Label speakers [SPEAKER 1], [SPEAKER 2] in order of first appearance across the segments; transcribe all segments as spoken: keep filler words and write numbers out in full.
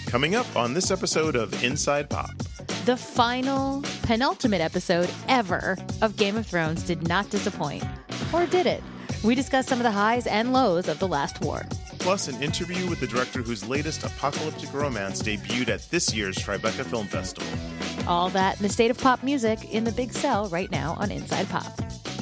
[SPEAKER 1] Coming up on this episode of Inside Pop.
[SPEAKER 2] The final, penultimate episode ever of Game of Thrones did not disappoint. Or did it? We discuss some of the highs and lows of the last war.
[SPEAKER 1] Plus, an interview with the director whose latest apocalyptic romance debuted at this year's Tribeca Film Festival.
[SPEAKER 2] All that and the state of pop music in the big cell right now on Inside Pop.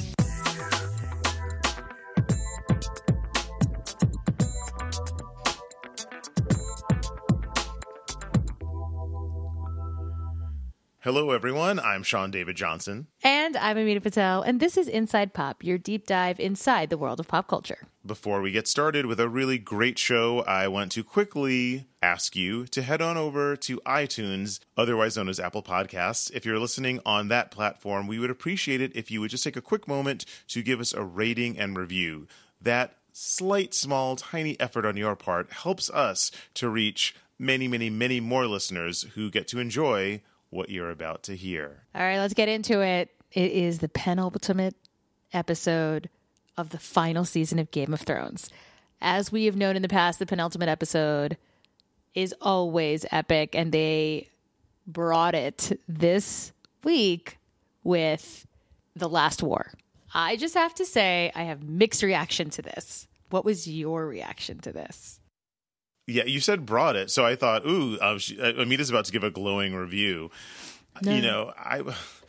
[SPEAKER 1] Hello, everyone. I'm Sean David Johnson.
[SPEAKER 2] And I'm Amita Patel, and this is Inside Pop, your deep dive inside the world of pop culture.
[SPEAKER 1] Before we get started with a really great show, I want to quickly ask you to head on over to iTunes, otherwise known as Apple Podcasts. If you're listening on that platform, we would appreciate it if you would just take a quick moment to give us a rating and review. That slight, small, tiny effort on your part helps us to reach many, many, many more listeners who get to enjoy what you're about to hear.
[SPEAKER 2] All right, let's get into it. It is the penultimate episode of the final season of Game of Thrones. As we have known in the past, the penultimate episode is always epic, and they brought it this week with The Last War. I just have to say, I have mixed reaction to this. What was your reaction to this?
[SPEAKER 1] Yeah, you said brought it, so I thought, ooh, uh, she, uh, Amita's about to give a glowing review. No. You know, I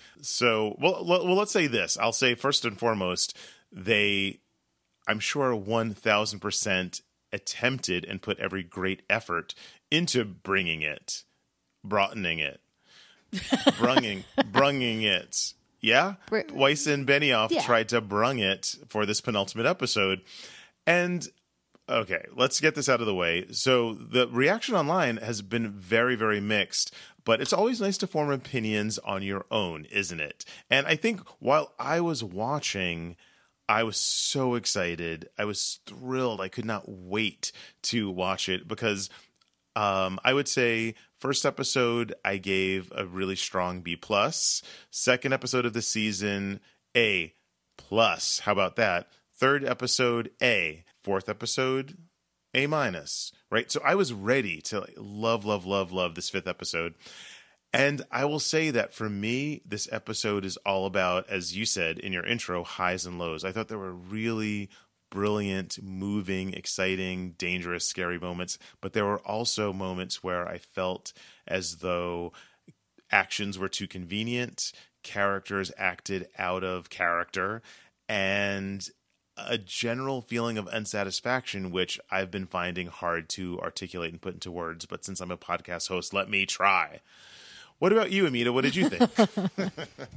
[SPEAKER 1] so well, well. Let's say this. I'll say first and foremost, they, I'm sure, one thousand percent attempted and put every great effort into bringing it, broadening it, brunging, brunging it. Yeah, Weiss and Benioff yeah. tried to brung it for this penultimate episode, and. Okay, let's get this out of the way. So the reaction online has been very, very mixed, but it's always nice to form opinions on your own, isn't it? And I think while I was watching, I was so excited. I was thrilled. I could not wait to watch it because um, I would say first episode, I gave a really strong B plus. Second episode of the season, A plus. How about that? Third episode, A. Fourth episode, A minus, right? So I was ready to love, love, love, love this fifth episode. And I will say that for me, this episode is all about, as you said in your intro, highs and lows. I thought there were really brilliant, moving, exciting, dangerous, scary moments. But there were also moments where I felt as though actions were too convenient, characters acted out of character, and a general feeling of unsatisfaction, which I've been finding hard to articulate and put into words. But since I'm a podcast host, let me try. What about you, Amita? What did you think?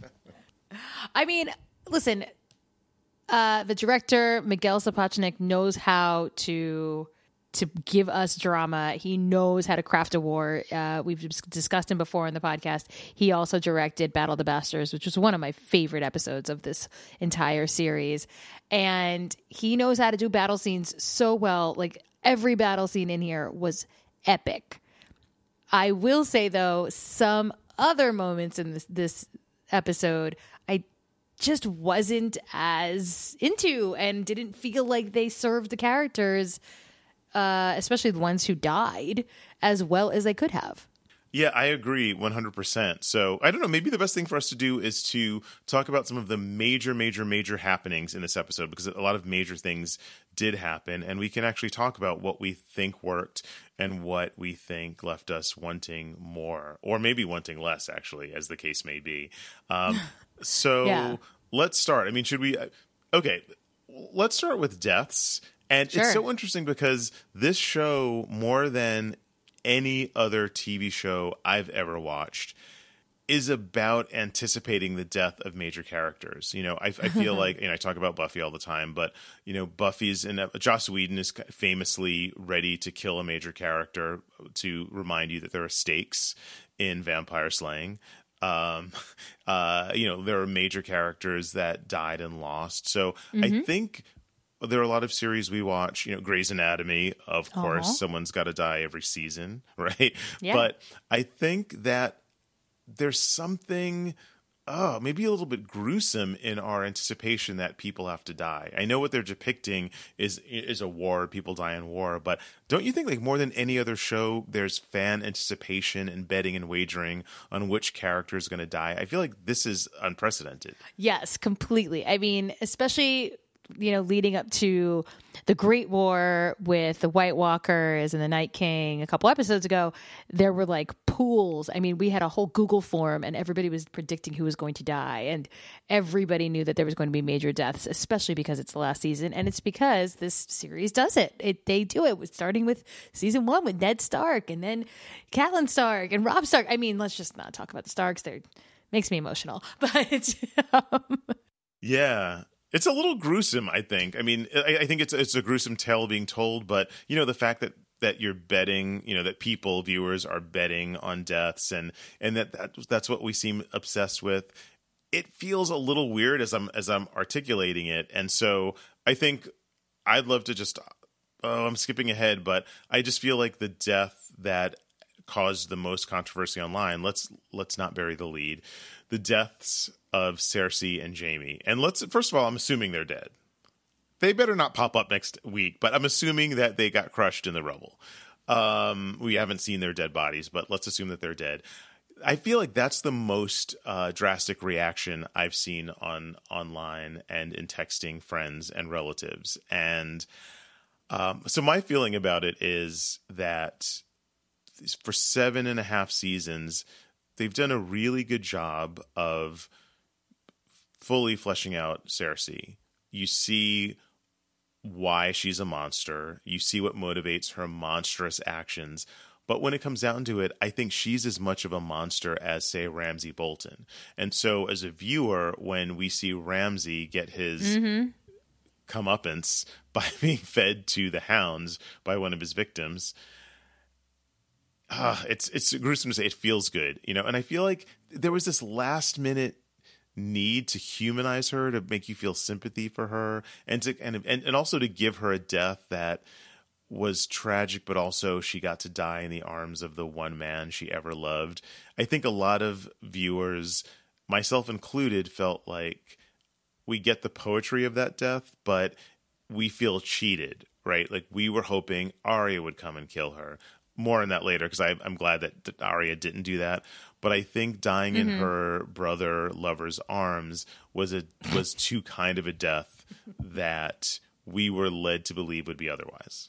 [SPEAKER 2] I mean, listen, uh, the director, Miguel Sapochnik, knows how to to give us drama. He knows how to craft a war. Uh, we've discussed him before in the podcast. He also directed Battle of the Bastards, which was one of my favorite episodes of this entire series. And he knows how to do battle scenes so well. Like every battle scene in here was epic. I will say, though, some other moments in this, this episode, I just wasn't as into and didn't feel like they served the characters, Uh, especially the ones who died, as well as they could have.
[SPEAKER 1] Yeah, I agree one hundred percent. So I don't know, maybe the best thing for us to do is to talk about some of the major, major, major happenings in this episode, because a lot of major things did happen, and we can actually talk about what we think worked and what we think left us wanting more, or maybe wanting less, actually, as the case may be. Um, so yeah. Let's start. I mean, should we... Okay, let's start with deaths. And sure. It's so interesting because this show, more than any other T V show I've ever watched, is about anticipating the death of major characters. You know, I, I feel like, you know, I talk about Buffy all the time, but, you know, Buffy's in a, Joss Whedon is famously ready to kill a major character to remind you that there are stakes in vampire slaying. Um, uh, you know, there are major characters that died and lost. So mm-hmm. I think there are a lot of series we watch, you know, Grey's Anatomy, of course, uh-huh. someone's got to die every season, right? Yeah. But I think that there's something oh, maybe a little bit gruesome in our anticipation that people have to die. I know what they're depicting is is a war, people die in war, but don't you think like more than any other show, there's fan anticipation and betting and wagering on which character is going to die? I feel like this is unprecedented.
[SPEAKER 2] Yes, completely. I mean, especially, you know, leading up to the Great War with the White Walkers and the Night King a couple episodes ago, there were like pools. I mean, we had a whole Google form and everybody was predicting who was going to die. And everybody knew that there was going to be major deaths, especially because it's the last season. And it's because this series does it. It they do it, starting with season one with Ned Stark and then Catelyn Stark and Robb Stark. I mean, let's just not talk about the Starks. They're makes me emotional. But um...
[SPEAKER 1] yeah. It's a little gruesome, I think. I mean, I, I think it's it's a gruesome tale being told, but you know, the fact that that you're betting, you know, that people, viewers, are betting on deaths, and and that, that that's what we seem obsessed with. It feels a little weird as I'm as I'm articulating it, and so I think I'd love to just. Oh, I'm skipping ahead, but I just feel like the death that caused the most controversy online. Let's let's not bury the lead. The deaths of Cersei and Jaime. And let's first of all, I'm assuming they're dead. They better not pop up next week, but I'm assuming that they got crushed in the rubble. Um, we haven't seen their dead bodies, but let's assume that they're dead. I feel like that's the most uh, drastic reaction I've seen on online and in texting friends and relatives. And um, so my feeling about it is that for seven and a half seasons, they've done a really good job of fully fleshing out Cersei. You see why she's a monster. You see what motivates her monstrous actions. But when it comes down to it, I think she's as much of a monster as, say, Ramsay Bolton. And so as a viewer, when we see Ramsay get his mm-hmm. comeuppance by being fed to the hounds by one of his victims, uh, it's it's gruesome to say. It feels good, you know. And I feel like there was this last minute need to humanize her, to make you feel sympathy for her, and to and and, and also to give her a death that was tragic, but also she got to die in the arms of the one man she ever loved. I think a lot of viewers, myself included, felt like we get the poetry of that death, but we feel cheated, right? Like we were hoping Arya would come and kill her. More on that later, because I'm glad that Arya didn't do that. But I think dying mm-hmm. in her brother lover's arms was a was too kind of a death that we were led to believe would be otherwise.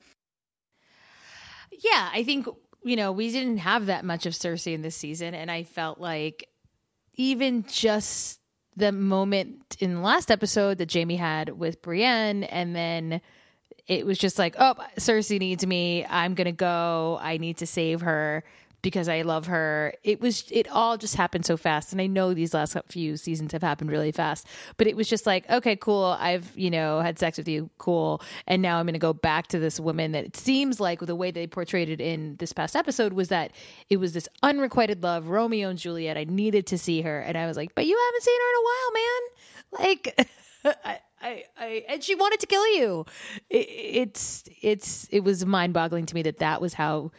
[SPEAKER 2] Yeah, I think, you know, we didn't have that much of Cersei in this season, and I felt like even just the moment in the last episode that Jaime had with Brienne, and then it was just like, oh, Cersei needs me. I'm going to go. I need to save her because I love her. It was, it all just happened so fast. And I know these last few seasons have happened really fast, but it was just like, okay, cool. I've, you know, had sex with you. Cool. And now I'm going to go back to this woman that it seems like the way they portrayed it in this past episode was that it was this unrequited love, Romeo and Juliet. I needed to see her. And I was like, but you haven't seen her in a while, man. Like, I, I, I, and she wanted to kill you. It, it's, it's, it was mind boggling to me that that was how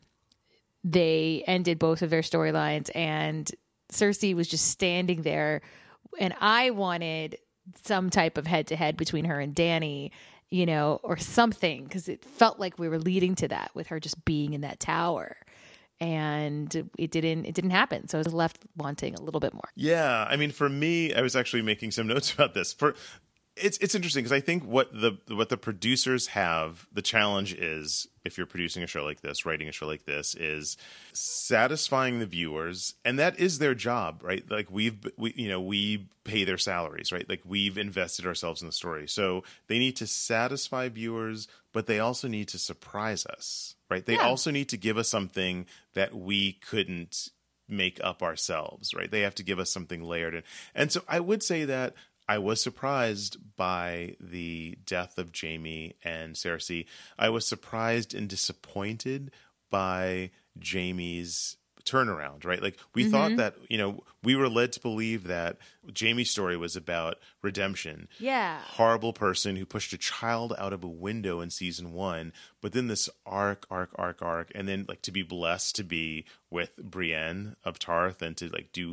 [SPEAKER 2] they ended both of their storylines. And Cersei was just standing there, and I wanted some type of head to head between her and Dany, you know, or something, because it felt like we were leading to that with her just being in that tower. And it didn't it didn't happen. So I was left wanting a little bit more.
[SPEAKER 1] Yeah. I mean, for me, I was actually making some notes about this. For It's it's interesting because I think what the what the producers have, the challenge is, if you're producing a show like this, writing a show like this, is satisfying the viewers, and that is their job, right? Like we've we you know we pay their salaries, right? Like we've invested ourselves in the story, so they need to satisfy viewers, but they also need to surprise us, right? They yeah. also need to give us something that we couldn't make up ourselves, right? They have to give us something layered, and and so I would say that I was surprised by the death of Jaime and Cersei. I was surprised and disappointed by Jaime's turnaround, right? Like we mm-hmm. thought that, you know, we were led to believe that Jaime's story was about redemption.
[SPEAKER 2] Yeah.
[SPEAKER 1] Horrible person who pushed a child out of a window in season one, but then this arc, arc, arc, arc, and then like to be blessed to be with Brienne of Tarth and to like do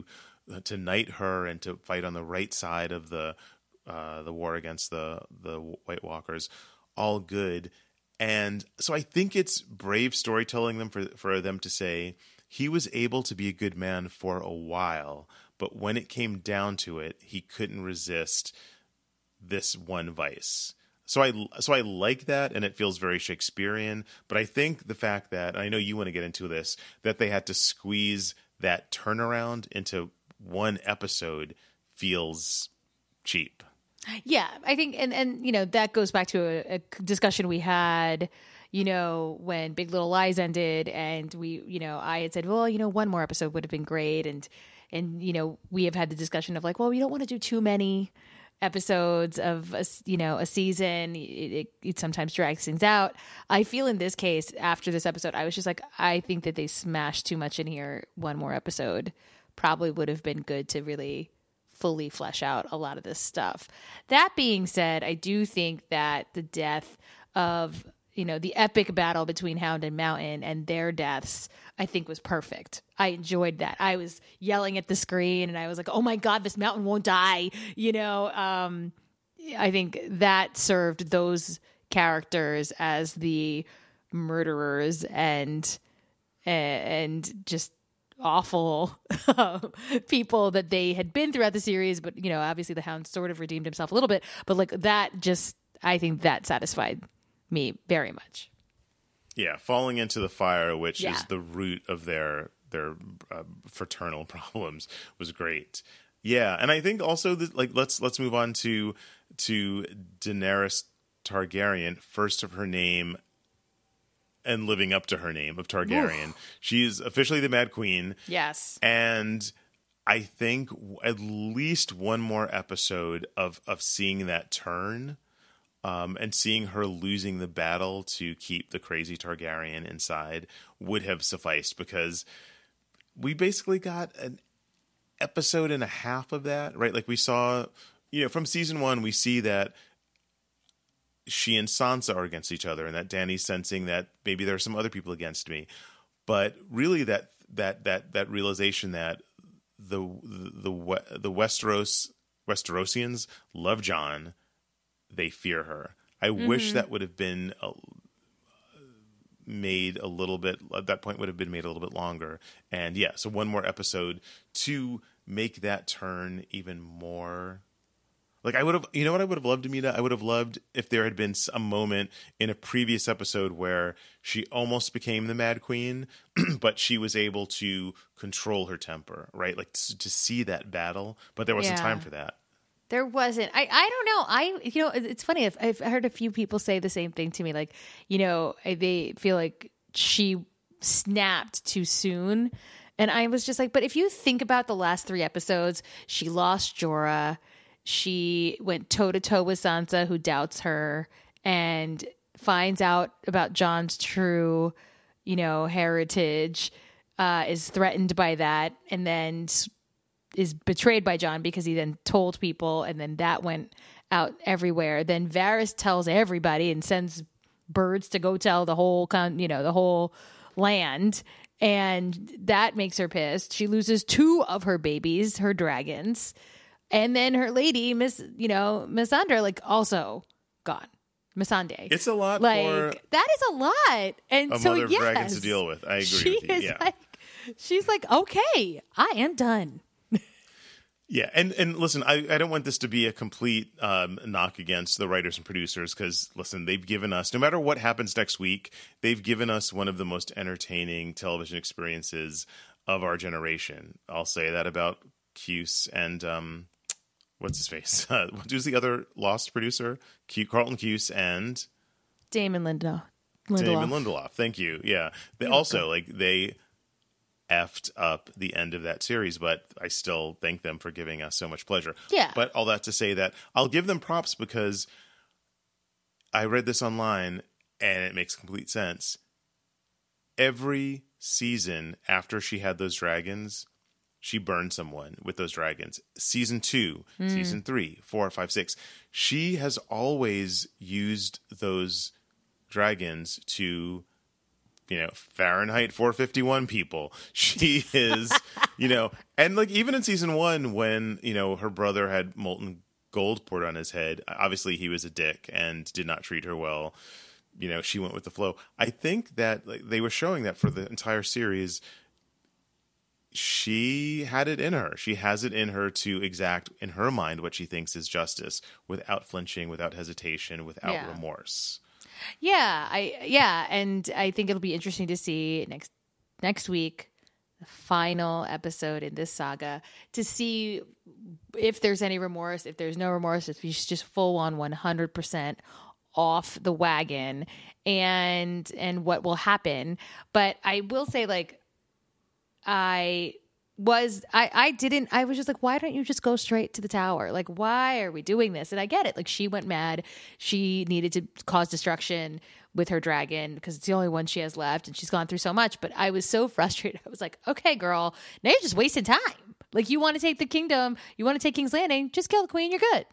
[SPEAKER 1] to knight her and to fight on the right side of the uh, the war against the the White Walkers, all good. And so I think it's brave storytelling them for for them to say he was able to be a good man for a while, but when it came down to it, he couldn't resist this one vice. So I so I like that, and it feels very Shakespearean. But I think the fact that, and I know you want to get into this, that they had to squeeze that turnaround into one episode feels cheap.
[SPEAKER 2] Yeah, I think, and, and you know, that goes back to a, a discussion we had, you know, when Big Little Lies ended, and we, you know, I had said, well, you know, one more episode would have been great, and and you know, we have had the discussion of like, well, we don't want to do too many episodes of a, you know, a season. It, it, it sometimes drags things out. I feel in this case, after this episode, I was just like, I think that they smashed too much in here. One more episode probably would have been good to really fully flesh out a lot of this stuff. That being said, I do think that the death of, you know, the epic battle between Hound and Mountain and their deaths, I think was perfect. I enjoyed that. I was yelling at the screen and I was like, oh my God, this Mountain won't die. You know, um, I think that served those characters as the murderers and, and just awful people that they had been throughout the series. But, you know, obviously the Hound sort of redeemed himself a little bit, but like that just, I think that satisfied me very much.
[SPEAKER 1] Yeah, falling into the fire, which
[SPEAKER 2] yeah.
[SPEAKER 1] is the root of their their uh, fraternal problems, was great. Yeah, and I think also that, like, let's let's move on to to Daenerys Targaryen, first of her name and living up to her name of Targaryen. Oof. She's officially the Mad Queen.
[SPEAKER 2] Yes.
[SPEAKER 1] And I think at least one more episode of, of seeing that turn um, and seeing her losing the battle to keep the crazy Targaryen inside would have sufficed, because we basically got an episode and a half of that, right? Like we saw, you know, from season one, we see that she and Sansa are against each other, and that Dany's sensing that maybe there are some other people against me. But really, that that that that realization that the the the, the Westeros Westerosians love Jon, they fear her. I mm-hmm. wish that would have been a, made a little bit. At that point, would have been made a little bit longer. And yeah, so one more episode to make that turn even more. Like I would have, you know what I would have loved, Amita? I would have loved if there had been a moment in a previous episode where she almost became the Mad Queen, but she was able to control her temper, right? Like to, to see that battle, but there wasn't yeah. time for that.
[SPEAKER 2] There wasn't. I, I don't know. I, you know, it's funny. I've, I've heard a few people say the same thing to me. Like, you know, they feel like she snapped too soon. And I was just like, but if you think about the last three episodes, she lost Jorah. She went toe-to-toe with Sansa, who doubts her, and finds out about Jon's true, you know, heritage, uh, is threatened by that, and then is betrayed by Jon because he then told people, and then that went out everywhere. Then Varys tells everybody and sends birds to go tell the whole, con- you know, the whole land, and that makes her pissed. She loses two of her babies, her dragons. And then her lady, Miss, you know, Missandei, like also gone. Missandei.
[SPEAKER 1] It's a lot
[SPEAKER 2] like,
[SPEAKER 1] for
[SPEAKER 2] that is a lot. And
[SPEAKER 1] a
[SPEAKER 2] so,
[SPEAKER 1] mother of
[SPEAKER 2] yes,
[SPEAKER 1] dragons to deal with. I agree
[SPEAKER 2] she
[SPEAKER 1] with you.
[SPEAKER 2] Is
[SPEAKER 1] yeah.
[SPEAKER 2] like, she's like, okay, I am done.
[SPEAKER 1] Yeah, and, and listen, I, I don't want this to be a complete um, knock against the writers and producers, because, listen, they've given us, no matter what happens next week, they've given us one of the most entertaining television experiences of our generation. I'll say that about Cuse and... Um, What's his face? Uh, who's the other Lost producer? Q, Carlton Cuse and
[SPEAKER 2] Damon Lindelof. Lindelof.
[SPEAKER 1] Damon Lindelof. Thank you. Yeah. They You're also welcome. like they effed up the end of that series, but I still thank them for giving us so much pleasure.
[SPEAKER 2] Yeah.
[SPEAKER 1] But all that to say that I'll give them props, because I read this online and it makes complete sense. Every season after she had those dragons, she burned someone with those dragons. Season two, mm. season three, four, five, six. She has always used those dragons to, you know, Fahrenheit four fifty-one people. She is You know, and like even in season one, when you know her brother had molten gold poured on his head, obviously he was a dick and did not treat her well. You know, she went with the flow. I think that like, they were showing that for the entire series. She had it in her. She has it in her to exact in her mind what she thinks is justice without flinching, without hesitation, without
[SPEAKER 2] Yeah.
[SPEAKER 1] remorse.
[SPEAKER 2] Yeah, I yeah, and I think it'll be interesting to see next next week, the final episode in this saga, to see if there's any remorse, if there's no remorse, if she's just full on one hundred percent off the wagon, and and what will happen. But I will say, like, I was I I didn't I was just like, why don't you just go straight to the tower? Like, why are we doing this? And I get it. Like, she went mad. She needed to cause destruction with her dragon because it's the only one she has left, and she's gone through so much. But I was so frustrated. I was like, okay, girl, now you're just wasting time. Like, you want to take the kingdom, you want to take King's Landing, just kill the queen, you're good.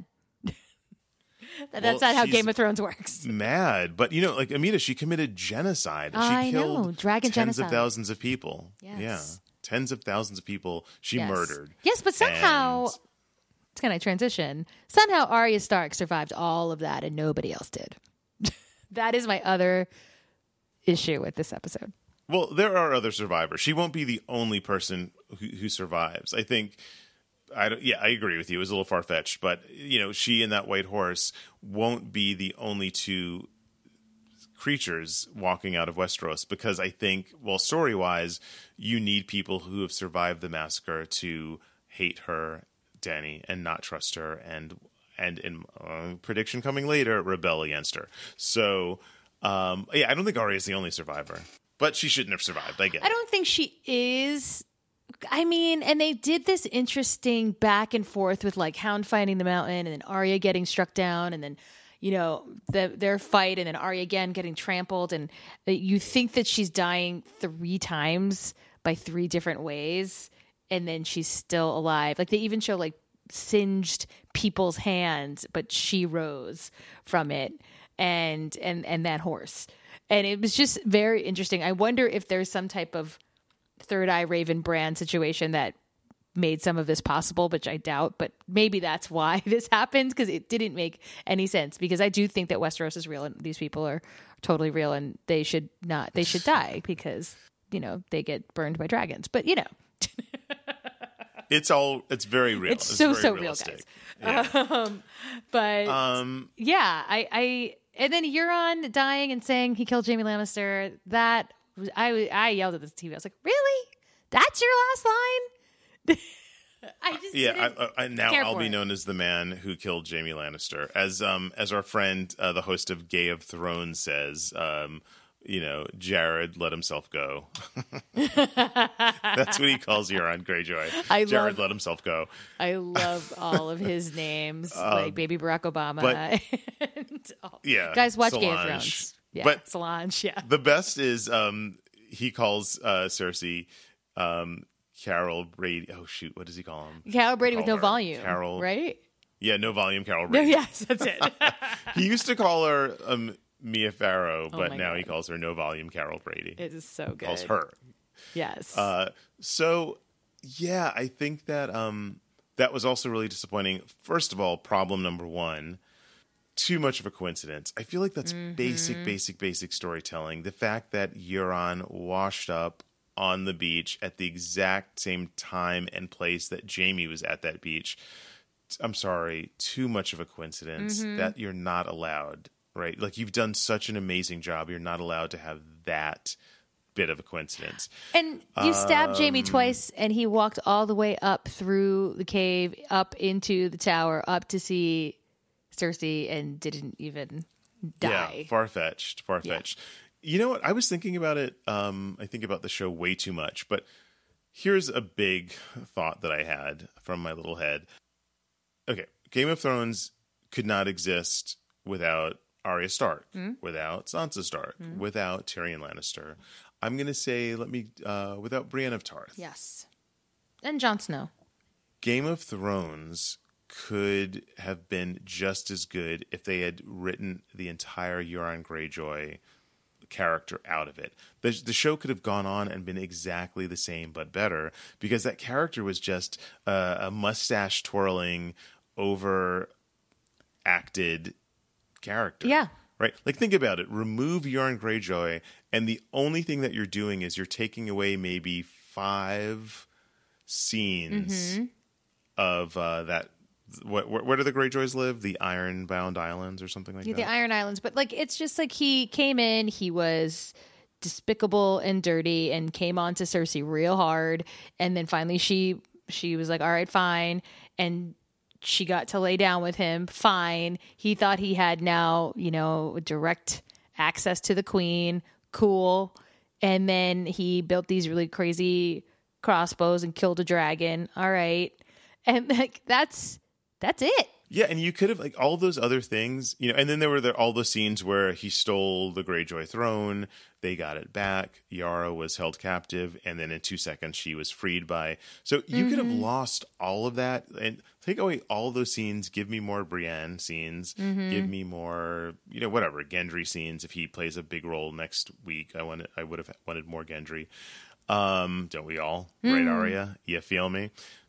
[SPEAKER 2] That's
[SPEAKER 1] Well,
[SPEAKER 2] not how
[SPEAKER 1] she's
[SPEAKER 2] Game of Thrones works.
[SPEAKER 1] Mad, but you know, like Amita, she committed genocide. She
[SPEAKER 2] I
[SPEAKER 1] killed
[SPEAKER 2] know, dragon
[SPEAKER 1] tens
[SPEAKER 2] genocide.
[SPEAKER 1] of thousands of people.
[SPEAKER 2] Yes.
[SPEAKER 1] Yeah, tens of thousands of people she
[SPEAKER 2] Yes.
[SPEAKER 1] murdered.
[SPEAKER 2] Yes, but somehow,
[SPEAKER 1] And-
[SPEAKER 2] it's kind of transition. Somehow Arya Stark survived all of that and nobody else did. That is my other issue with this episode.
[SPEAKER 1] Well, there are other survivors. She won't be the only person who, who survives. I think. I don't, yeah, I agree with you. It was a little far fetched, but you know, she and that white horse won't be the only two creatures walking out of Westeros, because I think, well, story wise, you need people who have survived the massacre to hate her, Dany, and not trust her, and and in uh, prediction coming later, rebel against her. So, um, yeah, I don't think Arya is the only survivor, but she shouldn't have survived. I get it.
[SPEAKER 2] I don't think she is. I mean, and they did this interesting back and forth with like Hound fighting the mountain and then Arya getting struck down and then, you know, the, their fight and then Arya again getting trampled. And you think that she's dying three times by three different ways. And then she's still alive. Like they even show like singed people's hands, but she rose from it. And, and, and that horse. And it was just very interesting. I wonder if there's some type of Third Eye Raven brand situation that made some of this possible, which I doubt, but maybe that's why this happened, because it didn't make any sense. Because I do think that Westeros is real and these people are totally real and they should not, they should die because, you know, they get burned by dragons. But, you know,
[SPEAKER 1] It's all, it's very real.
[SPEAKER 2] it's, so,
[SPEAKER 1] very
[SPEAKER 2] so real,
[SPEAKER 1] realistic.
[SPEAKER 2] guys.
[SPEAKER 1] Yeah.
[SPEAKER 2] Um, but
[SPEAKER 1] Um,
[SPEAKER 2] yeah, I, I, and then Euron dying and saying he killed Jaime Lannister. That was, I, I yelled at the T V. I was like, really? That's your last line? I just
[SPEAKER 1] yeah,
[SPEAKER 2] didn't
[SPEAKER 1] I, I, now
[SPEAKER 2] care
[SPEAKER 1] I'll
[SPEAKER 2] for
[SPEAKER 1] be
[SPEAKER 2] it.
[SPEAKER 1] known as the man who killed Jaime Lannister. As um as our friend, uh, the host of Gay of Thrones says, um, you know, Jared let himself go. That's what he calls Euron Greyjoy.
[SPEAKER 2] I
[SPEAKER 1] Jared
[SPEAKER 2] love-
[SPEAKER 1] let himself go.
[SPEAKER 2] I love all of his names, like Baby Barack Obama.
[SPEAKER 1] but-
[SPEAKER 2] and all-
[SPEAKER 1] Yeah,
[SPEAKER 2] guys, watch Game of
[SPEAKER 1] Solange.
[SPEAKER 2] Thrones. Yeah,
[SPEAKER 1] But-
[SPEAKER 2] Solange. Yeah,
[SPEAKER 1] The best is um he calls uh, Cersei um, Carol Brady. Oh shoot, what does he call him?
[SPEAKER 2] Carol Brady with
[SPEAKER 1] Call
[SPEAKER 2] no
[SPEAKER 1] her
[SPEAKER 2] volume,
[SPEAKER 1] Carol-
[SPEAKER 2] right?
[SPEAKER 1] Yeah, no volume, Carol
[SPEAKER 2] No,
[SPEAKER 1] Brady.
[SPEAKER 2] yes, that's it.
[SPEAKER 1] He used to call her um, Mia Farrow, but
[SPEAKER 2] my
[SPEAKER 1] now he
[SPEAKER 2] God.
[SPEAKER 1] calls her no volume Carol Brady.
[SPEAKER 2] It is so good.
[SPEAKER 1] Calls her.
[SPEAKER 2] Yes.
[SPEAKER 1] Uh, so yeah, I think that um, that was also really disappointing. First of all, problem number one, too much of a coincidence. I feel like that's
[SPEAKER 2] Mm-hmm.
[SPEAKER 1] basic, basic, basic storytelling. The fact that Euron washed up on the beach at the exact same time and place that Jaime was at that beach. I'm sorry, too much of a coincidence
[SPEAKER 2] Mm-hmm.
[SPEAKER 1] that you're not allowed, right? Like you've done such an amazing job. You're not allowed to have that bit of a coincidence.
[SPEAKER 2] And you stabbed Jamie
[SPEAKER 1] Um,
[SPEAKER 2] twice, and he walked all the way up through the cave, up into the tower, up to see Cersei, and didn't even die.
[SPEAKER 1] Yeah, far fetched, far fetched. You know what? I was thinking about it. Um, I think about the show way too much, but here's a big thought that I had from my little head. Okay, Game of Thrones could not exist without Arya Stark,
[SPEAKER 2] Hmm?
[SPEAKER 1] without Sansa Stark, without Tyrion Lannister. I'm going to say, let me, uh, without Brienne of Tarth.
[SPEAKER 2] Yes. And Jon Snow.
[SPEAKER 1] Game of Thrones could have been just as good if they had written the entire Euron Greyjoy character out of it. The, the show could have gone on and been exactly the same but better, because that character was just uh, a mustache twirling, over acted character.
[SPEAKER 2] Yeah.
[SPEAKER 1] Right? Like, think about it. Remove Euron Greyjoy, and the only thing that you're doing is you're taking away maybe five scenes mm-hmm. of uh, that. What, where, where do the Greyjoys live? The Ironbound Islands or something like
[SPEAKER 2] yeah,
[SPEAKER 1] that?
[SPEAKER 2] The Iron Islands. But, like, it's just like he came in, he was despicable and dirty and came on to Cersei real hard. And then finally she she was like, all right, fine. And she got to lay down with him. Fine. He thought he had now, you know, direct access to the queen. Cool. And then he built these really crazy crossbows and killed a dragon. All right. And like, that's, that's it.
[SPEAKER 1] Yeah. And you could have, like, all those other things, you know, and then there were the, all the scenes where he stole the Greyjoy throne. They got it back. Yara was held captive. And then in two seconds, she was freed by. So you mm-hmm. could have lost all of that and take away all those scenes. Give me more Brienne scenes. Mm-hmm. Give me more, you know, whatever, Gendry scenes. If he plays a big role next week, I wanted, I would have wanted more Gendry. Um, don't we all? Mm. Right, Arya? You feel me?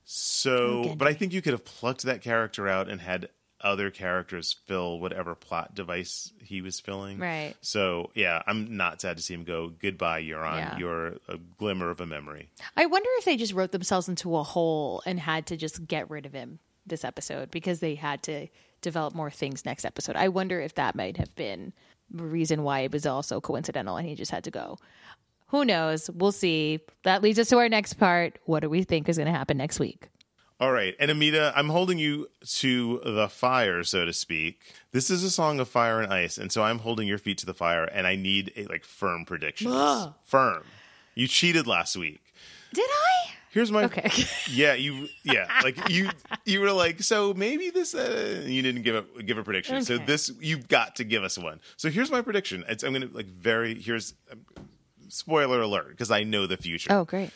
[SPEAKER 1] So, but I think you could have plucked that character out and had other characters fill whatever plot device he was filling.
[SPEAKER 2] Right.
[SPEAKER 1] So, yeah, I'm not sad to see him go. Goodbye, Euron.
[SPEAKER 2] Yeah.
[SPEAKER 1] You're a glimmer of a memory.
[SPEAKER 2] I wonder if they just wrote themselves into a hole and had to just get rid of him this episode because they had to develop more things next episode. I wonder if that might have been the reason why it was all so coincidental and he just had to go. Who knows? We'll see. That leads us to our next part. What do we think is going to happen next week?
[SPEAKER 1] All right. And Amita, I'm holding you to the fire, so to speak. This is a song of fire and ice. And so I'm holding your feet to the fire, and I need a, like, firm predictions. Ugh. Firm. You cheated last week.
[SPEAKER 2] Did I?
[SPEAKER 1] Here's my
[SPEAKER 2] okay.
[SPEAKER 1] Yeah, you yeah, like you you were like, so maybe this uh, you didn't give a give a prediction. Okay. So this you've got to give us one. So here's my prediction. It's I'm going to like very here's um, spoiler alert, because I know the future.
[SPEAKER 2] Oh, great.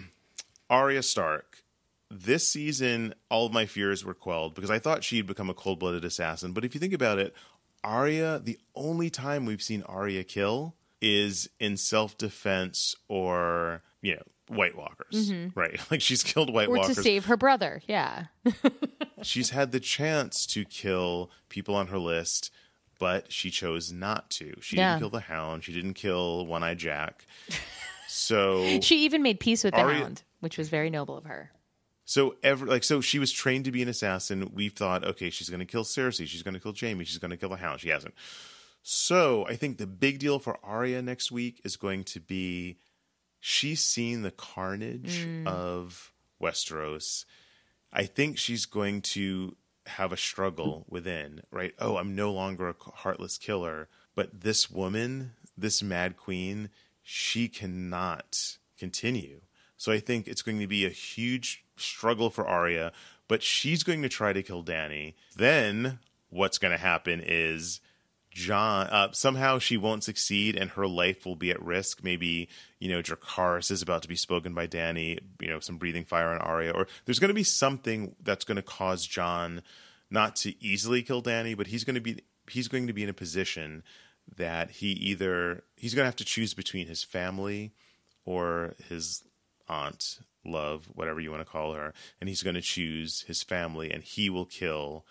[SPEAKER 1] Arya Stark. This season, all of my fears were quelled because I thought she'd become a cold-blooded assassin. But if you think about it, Arya, the only time we've seen Arya kill is in self-defense or, you know, White Walkers, mm-hmm. right? Like, she's killed White
[SPEAKER 2] or
[SPEAKER 1] Walkers.
[SPEAKER 2] Or to save her brother, yeah.
[SPEAKER 1] She's had the chance to kill people on her list, but she chose not to. She yeah. didn't kill the Hound. She didn't kill One-Eyed Jack. So
[SPEAKER 2] she even made peace with the
[SPEAKER 1] Arya,
[SPEAKER 2] Hound, which was very noble of her.
[SPEAKER 1] So ever like so she was trained to be an assassin. We thought, okay, she's going to kill Cersei. She's going to kill Jaime. She's going to kill the Hound. She hasn't. So I think the big deal for Arya next week is going to be she's seen the carnage mm. of Westeros. I think she's going to have a struggle within, right? Oh, I'm no longer a heartless killer, but this woman, this Mad Queen, she cannot continue. So I think it's going to be a huge struggle for Arya, but she's going to try to kill Dany. Then what's going to happen is Jon, uh, somehow she won't succeed and her life will be at risk. Maybe, you know, Dracarys is about to be spoken by Dany, you know, some breathing fire on Arya, or there's going to be something that's going to cause Jon not to easily kill Dany, but he's going to be, he's going to be in a position that he either, he's going to have to choose between his family or his aunt, love, whatever you want to call her, and he's going to choose his family, and he will kill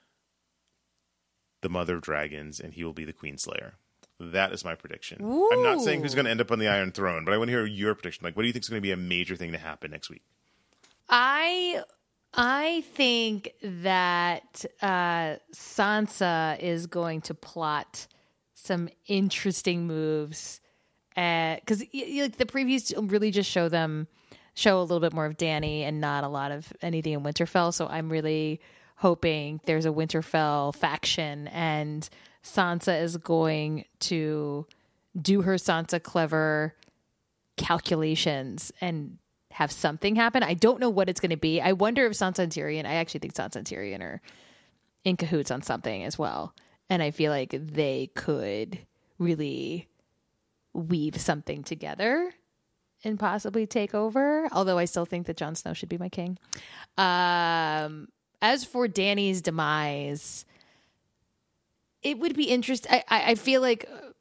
[SPEAKER 1] the Mother of Dragons, and he will be the Queenslayer. That is my prediction.
[SPEAKER 2] Ooh.
[SPEAKER 1] I'm not saying who's going to end up on the Iron Throne, but I want to hear your prediction. Like, what do you think is going to be a major thing to happen next week?
[SPEAKER 2] I I think that uh, Sansa is going to plot some interesting moves, because uh, like the previews really just show them show a little bit more of Dany and not a lot of anything in Winterfell. So I'm really hoping there's a Winterfell faction and Sansa is going to do her Sansa clever calculations and have something happen. I don't know what it's going to be. I wonder if Sansa and Tyrion, I actually think Sansa and Tyrion are in cahoots on something as well. And I feel like they could really weave something together and possibly take over. Although I still think that Jon Snow should be my king. Um, as for Dany's demise, it would be interesting. I, I, I feel like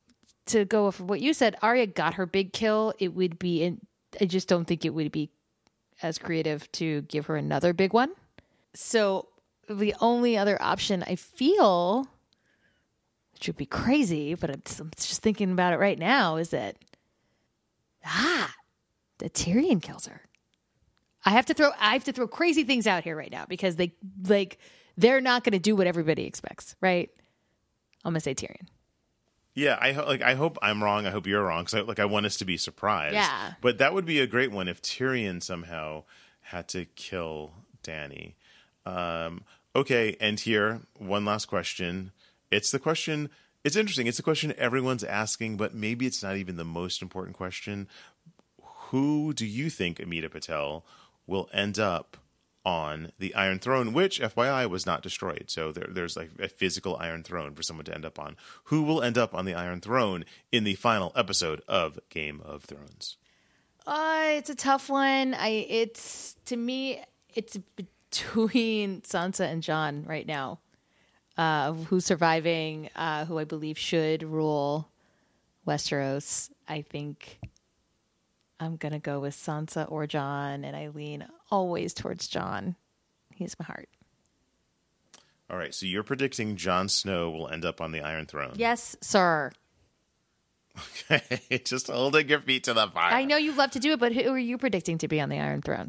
[SPEAKER 2] to go with what you said, Arya got her big kill. It would be, in, I just don't think it would be as creative to give her another big one. So the only other option I feel, which would be crazy, but I'm just, I'm just thinking about it right now, is that, ah, that Tyrion kills her. I have to throw, I have to throw crazy things out here right now because they, like, they're not going to do what everybody expects, right? I'm going to say Tyrion.
[SPEAKER 1] Yeah, I ho- like. I hope I'm wrong. I hope you're wrong because I, like I want us to be surprised.
[SPEAKER 2] Yeah,
[SPEAKER 1] but that would be a great one if Tyrion somehow had to kill Dany. Um, okay, and here one last question. It's the question. It's interesting. It's the question everyone's asking, but maybe it's not even the most important question. Who do you think, Amita Patel, will end up on the Iron Throne, which, F Y I, was not destroyed. So there, there's like a physical Iron Throne for someone to end up on. Who will end up on the Iron Throne in the final episode of Game of Thrones?
[SPEAKER 2] Uh, it's a tough one. I it's to me, it's between Sansa and Jon right now. Uh, who's surviving? Uh, who I believe should rule Westeros. I think I'm gonna go with Sansa or Jon, and I lean always towards Jon. He's my heart.
[SPEAKER 1] All right, so you're predicting Jon Snow will end up on the Iron Throne.
[SPEAKER 2] Yes, sir.
[SPEAKER 1] Okay, just holding your feet to the fire.
[SPEAKER 2] I know you love to do it, but who are you predicting to be on the Iron Throne?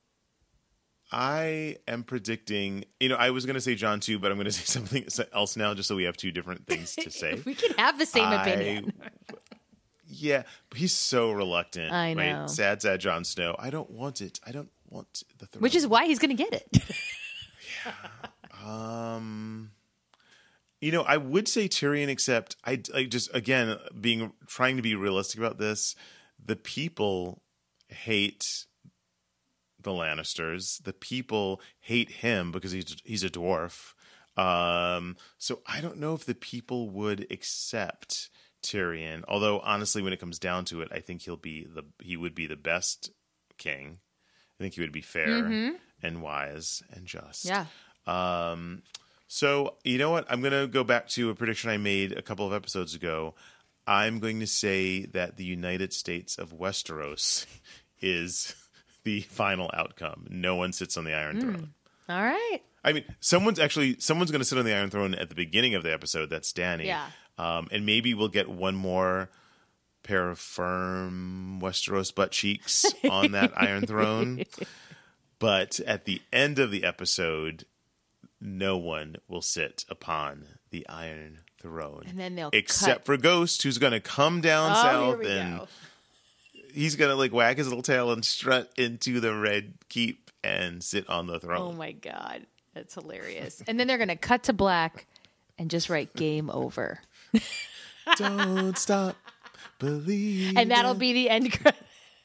[SPEAKER 1] I am predicting, you know, I was going to say Jon too, but I'm going to say something else now just so we have two different things to say.
[SPEAKER 2] We can have the same
[SPEAKER 1] I,
[SPEAKER 2] opinion.
[SPEAKER 1] Yeah, but he's so reluctant.
[SPEAKER 2] I know.
[SPEAKER 1] Right? Sad, sad Jon Snow. I don't want it. I don't want the throne.
[SPEAKER 2] Which is why he's going to get it.
[SPEAKER 1] yeah. Um, you know, I would say Tyrion, except I, I just, again, being trying to be realistic about this, the people hate the Lannisters. The people hate him because he's he's a dwarf. Um, so I don't know if the people would accept Tyrion. Although honestly, when it comes down to it, I think he'll be the he would be the best king. I think he would be fair mm-hmm. and wise and just.
[SPEAKER 2] Yeah.
[SPEAKER 1] Um. So you know what? I'm gonna go back to a prediction I made a couple of episodes ago. I'm going to say that the United States of Westeros is the final outcome. No one sits on the Iron mm. Throne.
[SPEAKER 2] All right.
[SPEAKER 1] I mean, someone's actually someone's going to sit on the Iron Throne at the beginning of the episode. That's Dany.
[SPEAKER 2] Yeah.
[SPEAKER 1] Um, and maybe we'll get one more pair of firm Westeros butt cheeks on that Iron Throne. But at the end of the episode, no one will sit upon the Iron Throne.
[SPEAKER 2] And then they'll
[SPEAKER 1] except
[SPEAKER 2] cut.
[SPEAKER 1] for Ghost, who's going to come down
[SPEAKER 2] oh,
[SPEAKER 1] south
[SPEAKER 2] here we
[SPEAKER 1] and.
[SPEAKER 2] Go.
[SPEAKER 1] He's going to like wag his little tail and strut into the Red Keep and sit on the throne.
[SPEAKER 2] Oh my God. That's hilarious. And then they're going to cut to black and just write game over.
[SPEAKER 1] Don't stop believing.
[SPEAKER 2] And that'll be the end credit.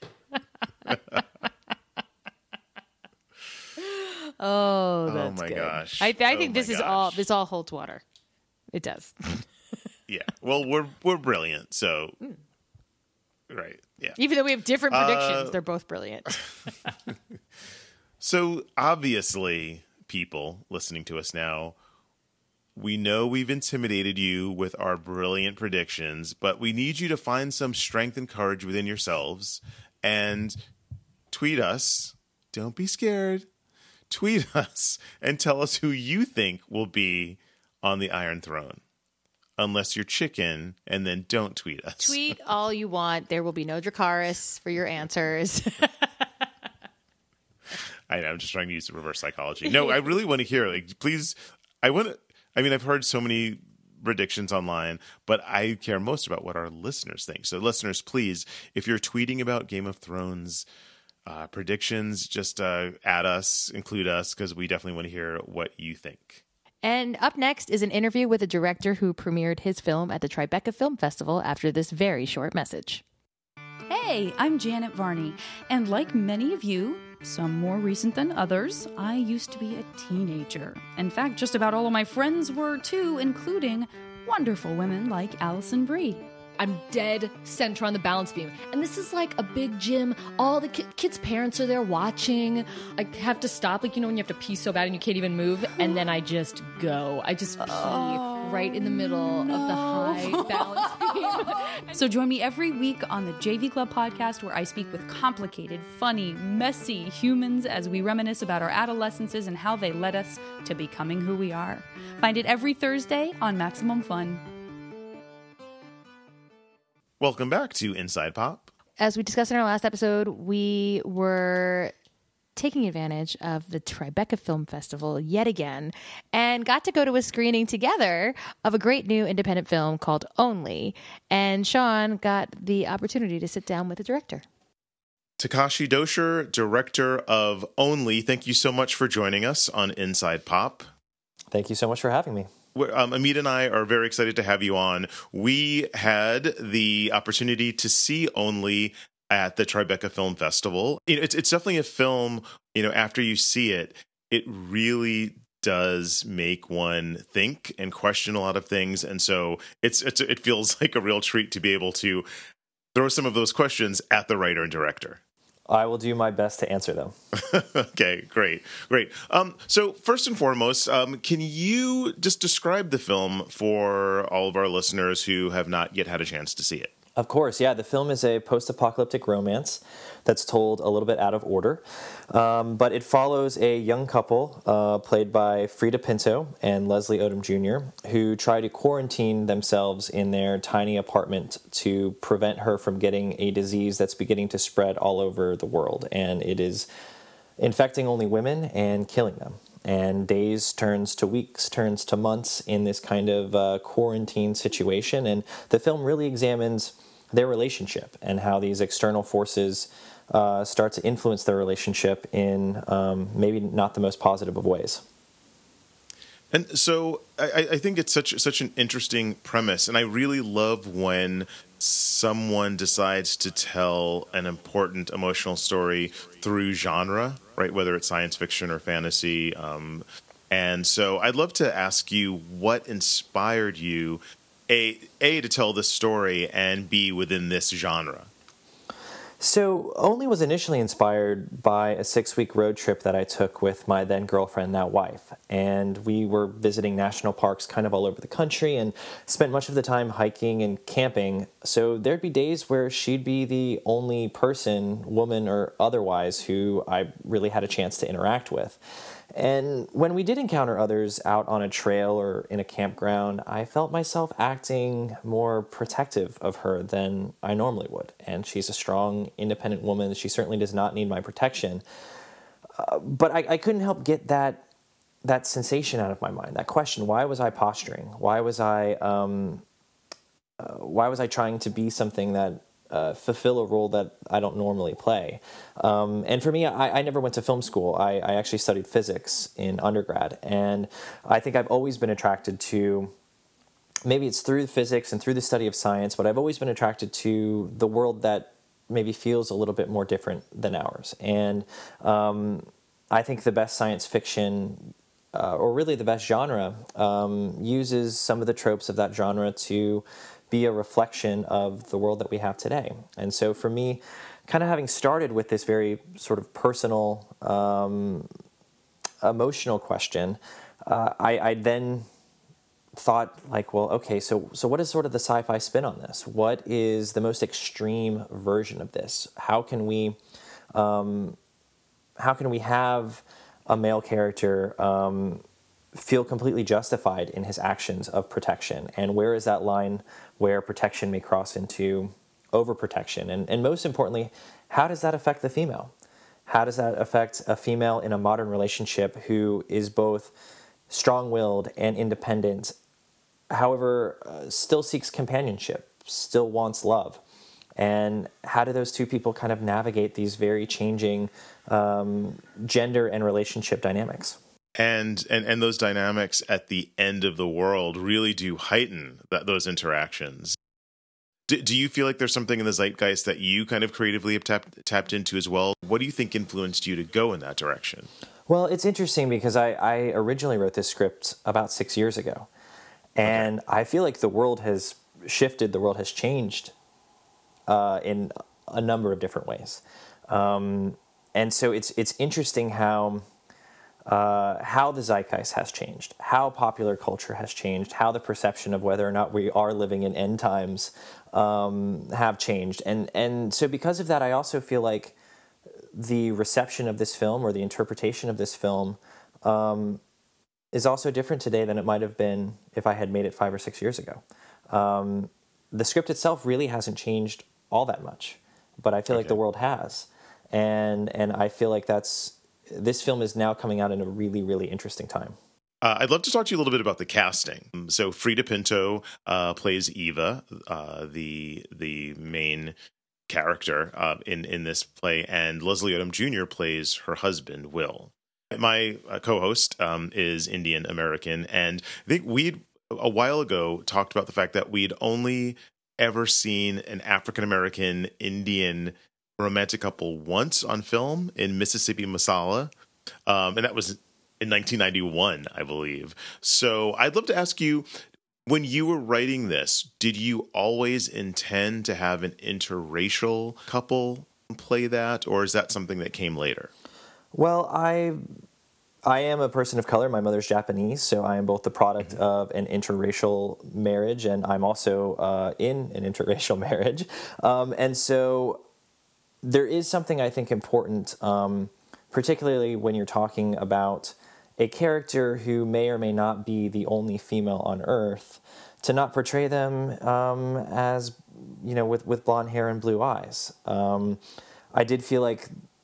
[SPEAKER 2] oh, that's
[SPEAKER 1] Oh my
[SPEAKER 2] good.
[SPEAKER 1] gosh.
[SPEAKER 2] I, I
[SPEAKER 1] oh
[SPEAKER 2] think this
[SPEAKER 1] my
[SPEAKER 2] is
[SPEAKER 1] gosh.
[SPEAKER 2] all, this all holds water. It does.
[SPEAKER 1] Yeah. Well, we're, we're brilliant. So, mm. right. Yeah.
[SPEAKER 2] Even though we have different predictions,
[SPEAKER 1] uh,
[SPEAKER 2] they're both brilliant.
[SPEAKER 1] So obviously, people listening to us now, we know we've intimidated you with our brilliant predictions, but we need you to find some strength and courage within yourselves and tweet us. Don't be scared. Tweet us and tell us who you think will be on the Iron Throne. Unless you're chicken, and then don't tweet us.
[SPEAKER 2] Tweet all you want. There will be no Dracarys for your answers.
[SPEAKER 1] I know, I'm just trying to use the reverse psychology. No, I really want to hear. Like, please, I want to. I mean, I've heard so many predictions online, but I care most about what our listeners think. So, listeners, please, if you're tweeting about Game of Thrones uh, predictions, just uh, add us, include us, because we definitely want to hear what you think.
[SPEAKER 2] And up next is an interview with a director who premiered his film at the Tribeca Film Festival after this very short message.
[SPEAKER 3] Hey, I'm Janet Varney, and like many of you, some more recent than others, I used to be a teenager. In fact, just about all of my friends were too, including wonderful women like Alison Brie.
[SPEAKER 4] I'm dead center on the balance beam. And this is like a big gym. All the ki- kids' parents are there watching. I have to stop, like, you know, when you have to pee so bad and you can't even move. And then I just go. I just pee
[SPEAKER 3] oh.
[SPEAKER 4] right in the middle
[SPEAKER 3] no.
[SPEAKER 4] of the high balance beam.
[SPEAKER 3] So join me every week on the J V Club podcast, where I speak with complicated, funny, messy humans as we reminisce about our adolescences and how they led us to becoming who we are. Find it every Thursday on Maximum Fun.
[SPEAKER 1] Welcome back to Inside Pop.
[SPEAKER 2] As we discussed in our last episode, we were taking advantage of the Tribeca Film Festival yet again and got to go to a screening together of a great new independent film called Only. And Sean got the opportunity to sit down with the director.
[SPEAKER 1] Takashi Dosher, director of Only, thank you so much for joining us on Inside Pop.
[SPEAKER 5] Thank you so much for having me.
[SPEAKER 1] Um, Amit and I are very excited to have you on. We had the opportunity to see Only at the Tribeca Film Festival. You know, it's it's definitely a film, you know, after you see it, it really does make one think and question a lot of things. And so it's, it's it feels like a real treat to be able to throw some of those questions at the writer and director.
[SPEAKER 5] I will do my best to answer them.
[SPEAKER 1] Okay, great, great. Um, so first and foremost, um, can you just describe the film for all of our listeners who have not yet had a chance to see it?
[SPEAKER 5] Of course, yeah. The film is a post-apocalyptic romance that's told a little bit out of order, um, but it follows a young couple uh, played by Frida Pinto and Leslie Odom Junior, who try to quarantine themselves in their tiny apartment to prevent her from getting a disease that's beginning to spread all over the world, and it is infecting only women and killing them. And days turns to weeks, turns to months in this kind of uh, quarantine situation. And the film really examines their relationship and how these external forces uh, start to influence their relationship in um, maybe not the most positive of ways.
[SPEAKER 1] And so I, I think it's such such an interesting premise, and I really love when someone decides to tell an important emotional story through genre, right? Whether it's science fiction or fantasy. Um, and so I'd love to ask you what inspired you, A, A, to tell this story, and B, within this genre.
[SPEAKER 5] So Only was initially inspired by a six-week road trip that I took with my then-girlfriend, now wife. And we were visiting national parks kind of all over the country and spent much of the time hiking and camping. So there'd be days where she'd be the only person, woman or otherwise, who I really had a chance to interact with. And when we did encounter others out on a trail or in a campground, I felt myself acting more protective of her than I normally would. And she's a strong, independent woman. She certainly does not need my protection. Uh, but I, I couldn't help get that that sensation out of my mind, that question: why was I posturing? Why was I um, uh, why was I trying to be something that Uh, fulfill a role that I don't normally play? Um, and for me, I, I never went to film school. I, I actually studied physics in undergrad. And I think I've always been attracted to, maybe it's through physics and through the study of science, but I've always been attracted to the world that maybe feels a little bit more different than ours. And um, I think the best science fiction, uh, or really the best genre, um, uses some of the tropes of that genre to be a reflection of the world that we have today. And so for me, kind of having started with this very sort of personal, um, emotional question, uh, I, I then thought like, well, okay, so so what is sort of the sci-fi spin on this? What is the most extreme version of this? How can we, um, how can we have a male character um, feel completely justified in his actions of protection? And where is that line where protection may cross into overprotection? And, and most importantly, how does that affect the female? How does that affect a female in a modern relationship who is both strong-willed and independent, however, uh, still seeks companionship, still wants love? And how do those two people kind of navigate these very changing um, gender and relationship dynamics?
[SPEAKER 1] And, and and those dynamics at the end of the world really do heighten that, those interactions. Do, do you feel like there's something in the zeitgeist that you kind of creatively have tapped, tapped into as well? What do you think influenced you to go in that direction?
[SPEAKER 5] Well, it's interesting because I, I originally wrote this script about six years ago. And okay. I feel like the world has shifted, the world has changed uh, in a number of different ways. Um, and so it's it's interesting how... uh, how the zeitgeist has changed, how popular culture has changed, how the perception of whether or not we are living in end times um, have changed. And, and so because of that, I also feel like the reception of this film or the interpretation of this film um, is also different today than it might have been if I had made it five or six years ago. Um, the script itself really hasn't changed all that much, but I feel okay. like the world has. And and I feel like that's this film is now coming out in a really, really interesting time.
[SPEAKER 1] Uh, I'd love to talk to you a little bit about the casting. So Freida Pinto uh, plays Eva, uh, the the main character uh, in in this play, and Leslie Odom Junior plays her husband, Will. My uh, co-host um, is Indian American, and I think we'd a while ago talked about the fact that we'd only ever seen an African American Indian romantic couple once on film in Mississippi Masala, um, and that was in nineteen ninety-one, I believe. So I'd love to ask you, when you were writing this, did you always intend to have an interracial couple play that, or is that something that came later?
[SPEAKER 5] Well, I I am a person of color. My mother's Japanese, so I am both the product mm-hmm. of an interracial marriage, and I'm also uh, in an interracial marriage. Um, and so there is something I think important, um, particularly when you're talking about a character who may or may not be the only female on Earth, to not portray them um, as, you know, with, with blonde hair and blue eyes. Um, I did feel like,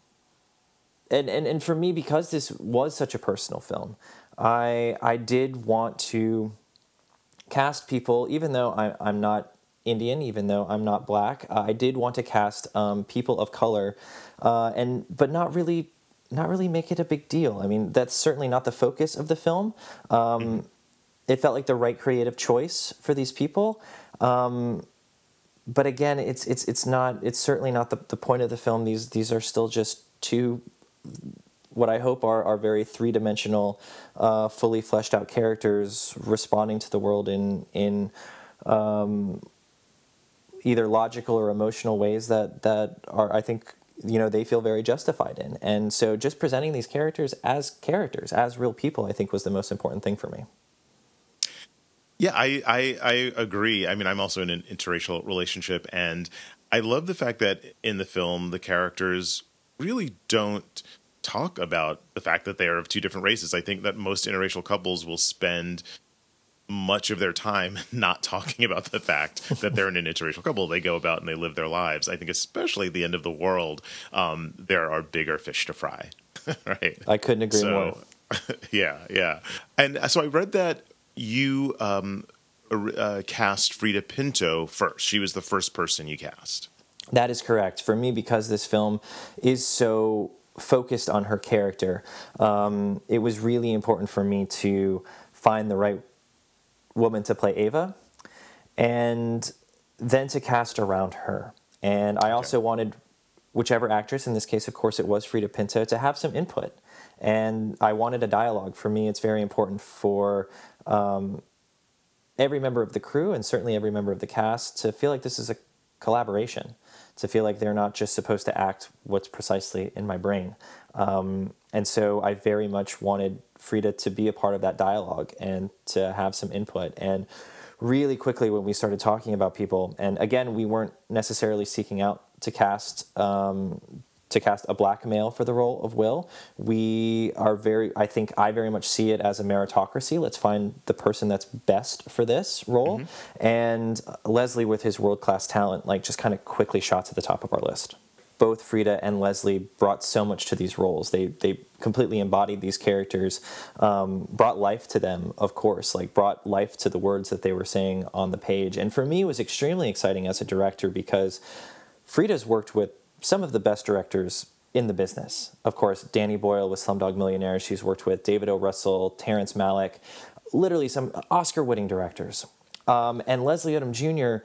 [SPEAKER 5] and, and, and for me, because this was such a personal film, I I did want to cast people, even though I, I'm not Indian, even though I'm not black, uh, I did want to cast um, people of color, uh, and but not really. Not really make it a big deal. I mean, that's certainly not the focus of the film. Um, mm-hmm. It felt like the right creative choice for these people. Um, but again, it's it's it's not. It's certainly not the, the point of the film. These these are still just two, what I hope are are very three dimensional, uh, fully fleshed out characters responding to the world in in um, either logical or emotional ways that that are, I think, you know, they feel very justified in. And so just presenting these characters as characters, as real people, I think was the most important thing for me.
[SPEAKER 1] Yeah, I, I, I agree. I mean, I'm also in an interracial relationship, and I love the fact that in the film, the characters really don't talk about the fact that they are of two different races. I think that most interracial couples will spend much of their time not talking about the fact that they're an interracial couple. They go about and they live their lives. I think especially at the end of the world, um, there are bigger fish to fry. Right?
[SPEAKER 5] I couldn't agree
[SPEAKER 1] so,
[SPEAKER 5] more.
[SPEAKER 1] Yeah, yeah. And so I read that you um, uh, cast Freida Pinto first. She was the first person you cast.
[SPEAKER 5] That is correct. For me, because this film is so focused on her character, um, it was really important for me to find the right woman to play Ava, and then to cast around her. And I also okay. wanted whichever actress, in this case, of course, it was Freida Pinto, to have some input. And I wanted a dialogue. For me, it's very important for um, every member of the crew, and certainly every member of the cast, to feel like this is a collaboration, to feel like they're not just supposed to act what's precisely in my brain. Um, and so I very much wanted Freida to be a part of that dialogue and to have some input. And really quickly when we started talking about people, and again, we weren't necessarily seeking out to cast um, to cast a black male for the role of Will. We are very, I think I very much see it as a meritocracy. Let's find the person that's best for this role. Mm-hmm. And Leslie, with his world-class talent, like just kind of quickly shot to the top of our list. Both Freida and Leslie brought so much to these roles. They they completely embodied these characters, um, brought life to them, of course, like brought life to the words that they were saying on the page. And for me, it was extremely exciting as a director because Freida's worked with some of the best directors in the business. Of course, Danny Boyle with Slumdog Millionaire. She's worked with David O. Russell, Terrence Malick, literally some Oscar-winning directors. Um, and Leslie Odom Junior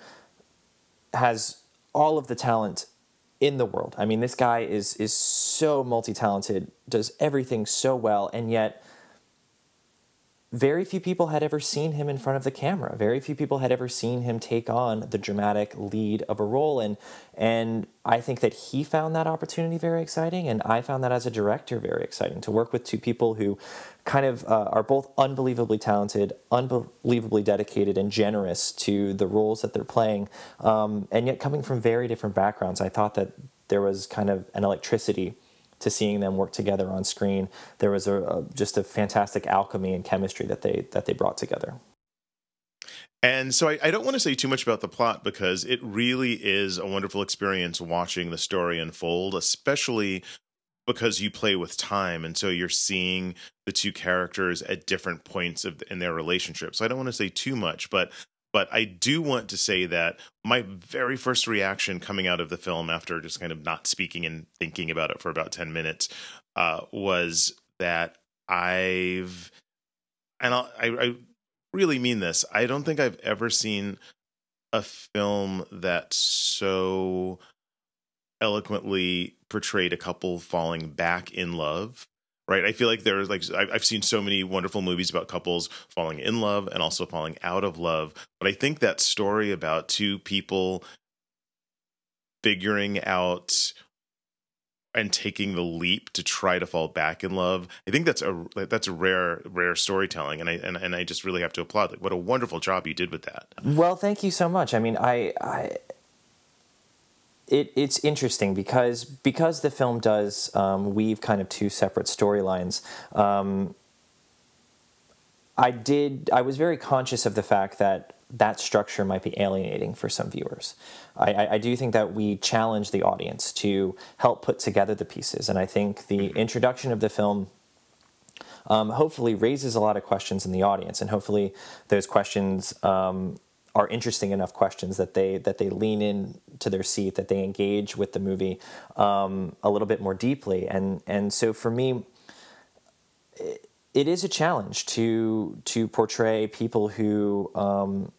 [SPEAKER 5] has all of the talent in the world. I mean, this guy is is so multi-talented, does everything so well, and yet very few people had ever seen him in front of the camera. Very few people had ever seen him take on the dramatic lead of a role. And and I think that he found that opportunity very exciting, and I found that as a director very exciting, to work with two people who kind of uh, are both unbelievably talented, unbelievably dedicated, and generous to the roles that they're playing, um, and yet coming from very different backgrounds. I thought that there was kind of an electricity to seeing them work together on screen. There was a, a just a fantastic alchemy and chemistry that they that they brought together.
[SPEAKER 1] And so I, I don't want to say too much about the plot, because it really is a wonderful experience watching the story unfold, especially because you play with time, and so you're seeing the two characters at different points of in their relationship. So I don't want to say too much, but But I do want to say that my very first reaction coming out of the film, after just kind of not speaking and thinking about it for about ten minutes, uh, was that I've, and I'll, I, I really mean this, I don't think I've ever seen a film that so eloquently portrayed a couple falling back in love. Right. I feel like there's like I've seen so many wonderful movies about couples falling in love and also falling out of love. But I think that story about two people figuring out and taking the leap to try to fall back in love, I think that's a that's a rare rare storytelling. And I and, and I just really have to applaud. Like, what a wonderful job you did with that.
[SPEAKER 5] Well, thank you so much. I mean, I. I... It, it's interesting because because the film does um, weave kind of two separate storylines. Um, I did. I was very conscious of the fact that that structure might be alienating for some viewers. I, I, I do think that we challenge the audience to help put together the pieces, and I think the introduction of the film um, hopefully raises a lot of questions in the audience, and hopefully those questions Um, are interesting enough questions that they that they lean in to their seat, that they engage with the movie um, a little bit more deeply, and and so for me, it, it is a challenge to to portray people who um,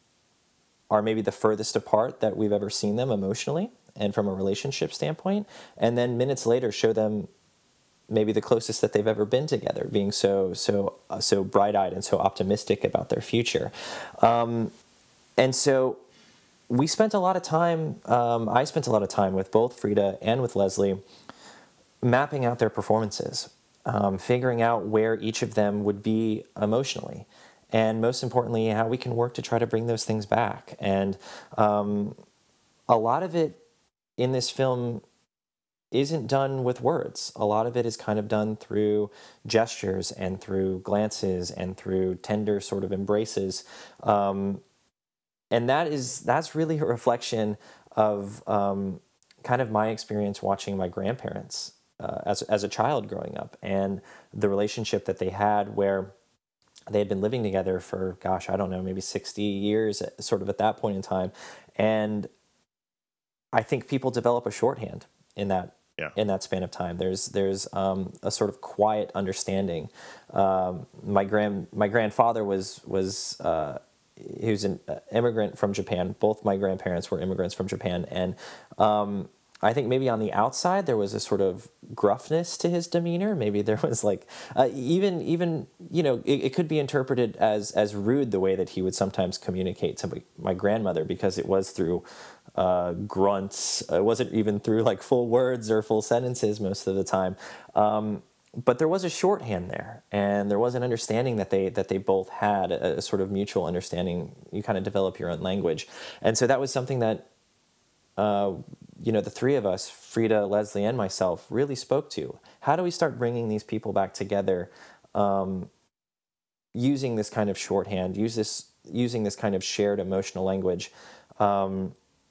[SPEAKER 5] are maybe the furthest apart that we've ever seen them emotionally and from a relationship standpoint, and then minutes later show them maybe the closest that they've ever been together, being so so uh, so bright-eyed and so optimistic about their future. Um, And so we spent a lot of time, um, I spent a lot of time with both Frida and with Leslie mapping out their performances, um, figuring out where each of them would be emotionally, and most importantly, how we can work to try to bring those things back. And um, a lot of it in this film isn't done with words. A lot of it is kind of done through gestures and through glances and through tender sort of embraces. Um, And that is that's really a reflection of um, kind of my experience watching my grandparents uh, as as a child growing up, and the relationship that they had, where they had been living together for, gosh, I don't know, maybe sixty years, sort of at that point in time. And I think people develop a shorthand in that yeah. in that span of time. There's there's um, a sort of quiet understanding. Um, my grand my grandfather was was. Uh, He was an immigrant from Japan. Both my grandparents were immigrants from Japan. And um, I think maybe on the outside there was a sort of gruffness to his demeanor. Maybe there was like, uh, even, even you know, it, it could be interpreted as as rude the way that he would sometimes communicate to my, my grandmother, because it was through uh, grunts. It wasn't even through like full words or full sentences most of the time. Um, But there was a shorthand there, and there was an understanding that they that they both had, a, a sort of mutual understanding. You kind of develop your own language, and so that was something that, uh, you know, the three of us, Frida, Leslie, and myself, really spoke to. How do we start bringing these people back together, um, using this kind of shorthand, use this using this kind of shared emotional language, um,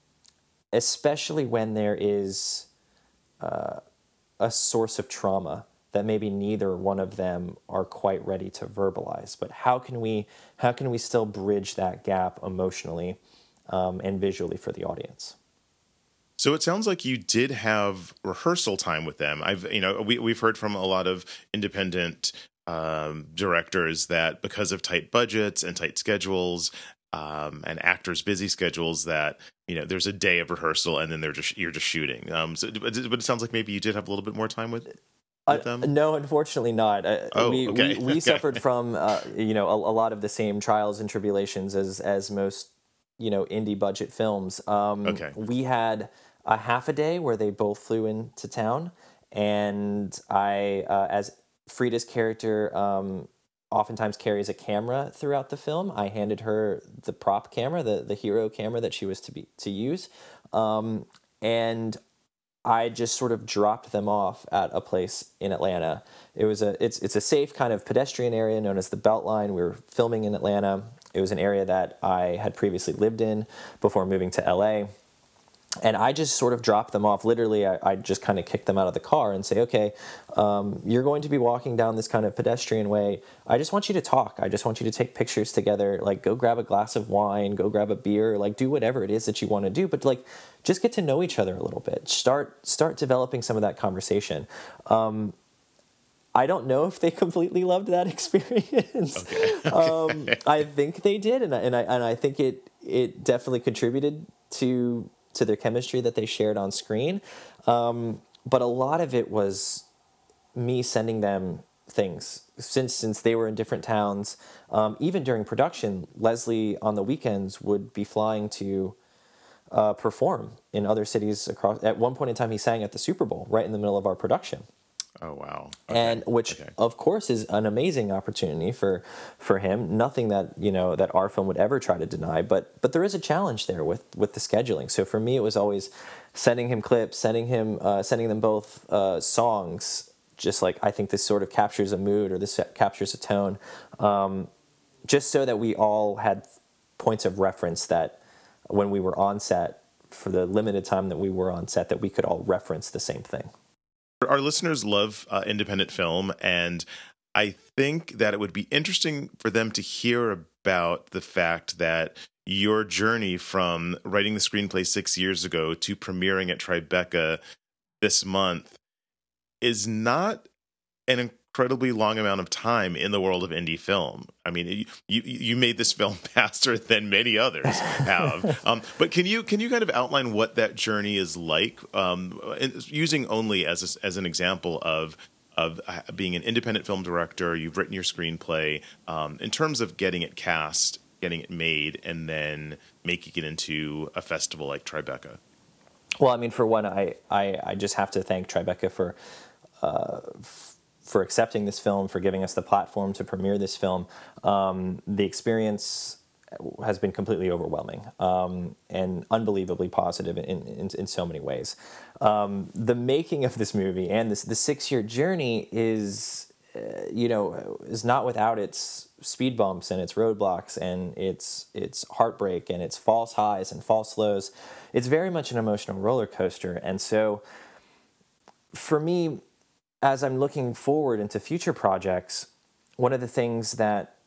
[SPEAKER 5] especially when there is uh, a source of trauma that maybe neither one of them are quite ready to verbalize. But how can we how can we still bridge that gap emotionally um, and visually for the audience?
[SPEAKER 1] So it sounds like you did have rehearsal time with them. I've you know we we've heard from a lot of independent um, directors that because of tight budgets and tight schedules um, and actors' busy schedules, that you know there's a day of rehearsal and then they're just you're just shooting. Um, so, but it sounds like maybe you did have a little bit more time with it. with them?
[SPEAKER 5] Uh, no, unfortunately not. Uh,
[SPEAKER 1] Oh,
[SPEAKER 5] we,
[SPEAKER 1] okay.
[SPEAKER 5] we, we suffered from, uh, you know, a, a lot of the same trials and tribulations as, as most, you know, indie budget films. Um,
[SPEAKER 1] Okay.
[SPEAKER 5] We had a half a day where they both flew into town, and I, uh, as Frida's character, um, oftentimes carries a camera throughout the film. I handed her the prop camera, the, the hero camera that she was to be to use. Um, and I just sort of dropped them off at a place in Atlanta. It was a it's it's a safe kind of pedestrian area known as the Beltline. We were filming in Atlanta. It was an area that I had previously lived in before moving to L A. And I just sort of dropped them off. Literally, I, I just kind of kicked them out of the car and say, okay, um, you're going to be walking down this kind of pedestrian way. I just want you to talk. I just want you to take pictures together. Like, go grab a glass of wine, go grab a beer, like do whatever it is that you want to do. But like, just get to know each other a little bit. Start, start developing some of that conversation. Um, I don't know if they completely loved that experience.
[SPEAKER 1] Okay. Okay.
[SPEAKER 5] um, I think they did. And I, and I, and I think it, it definitely contributed to, to their chemistry that they shared on screen. Um, but a lot of it was me sending them things since, since they were in different towns. Um, even during production, Leslie on the weekends would be flying to uh, perform in other cities across. At one point in time, he sang at the Super Bowl right in the middle of our production.
[SPEAKER 1] Oh, wow. Okay.
[SPEAKER 5] And which,
[SPEAKER 1] Okay.
[SPEAKER 5] of course, is an amazing opportunity for, for him. Nothing that, you know, that our film would ever try to deny. But but there is a challenge there with, with the scheduling. So for me, it was always sending him clips, sending him, uh, sending them both uh, songs. Just like, I think this sort of captures a mood, or this captures a tone, um, just so that we all had points of reference that when we were on set, for the limited time that we were on set, that we could all reference the same thing.
[SPEAKER 1] Our listeners love uh, independent film, and I think that it would be interesting for them to hear about the fact that your journey from writing the screenplay six years ago to premiering at Tribeca this month is not an incredibly long amount of time in the world of indie film. I mean, you you, you made this film faster than many others have. um, but can you can you kind of outline what that journey is like, um, using only as a, as an example of of being an independent film director? You've written your screenplay, um, in terms of getting it cast, getting it made, and then making it into a festival like Tribeca.
[SPEAKER 5] Well, I mean, for one, I I, I just have to thank Tribeca for. Uh, for accepting this film, for giving us the platform to premiere this film. Um, the experience has been completely overwhelming, um, and unbelievably positive in, in, in so many ways. Um, the making of this movie and this the six-year journey is, uh, you know, is not without its speed bumps and its roadblocks and its its heartbreak and its false highs and false lows. It's very much an emotional roller coaster. And so for me, as I'm looking forward into future projects, one of the things that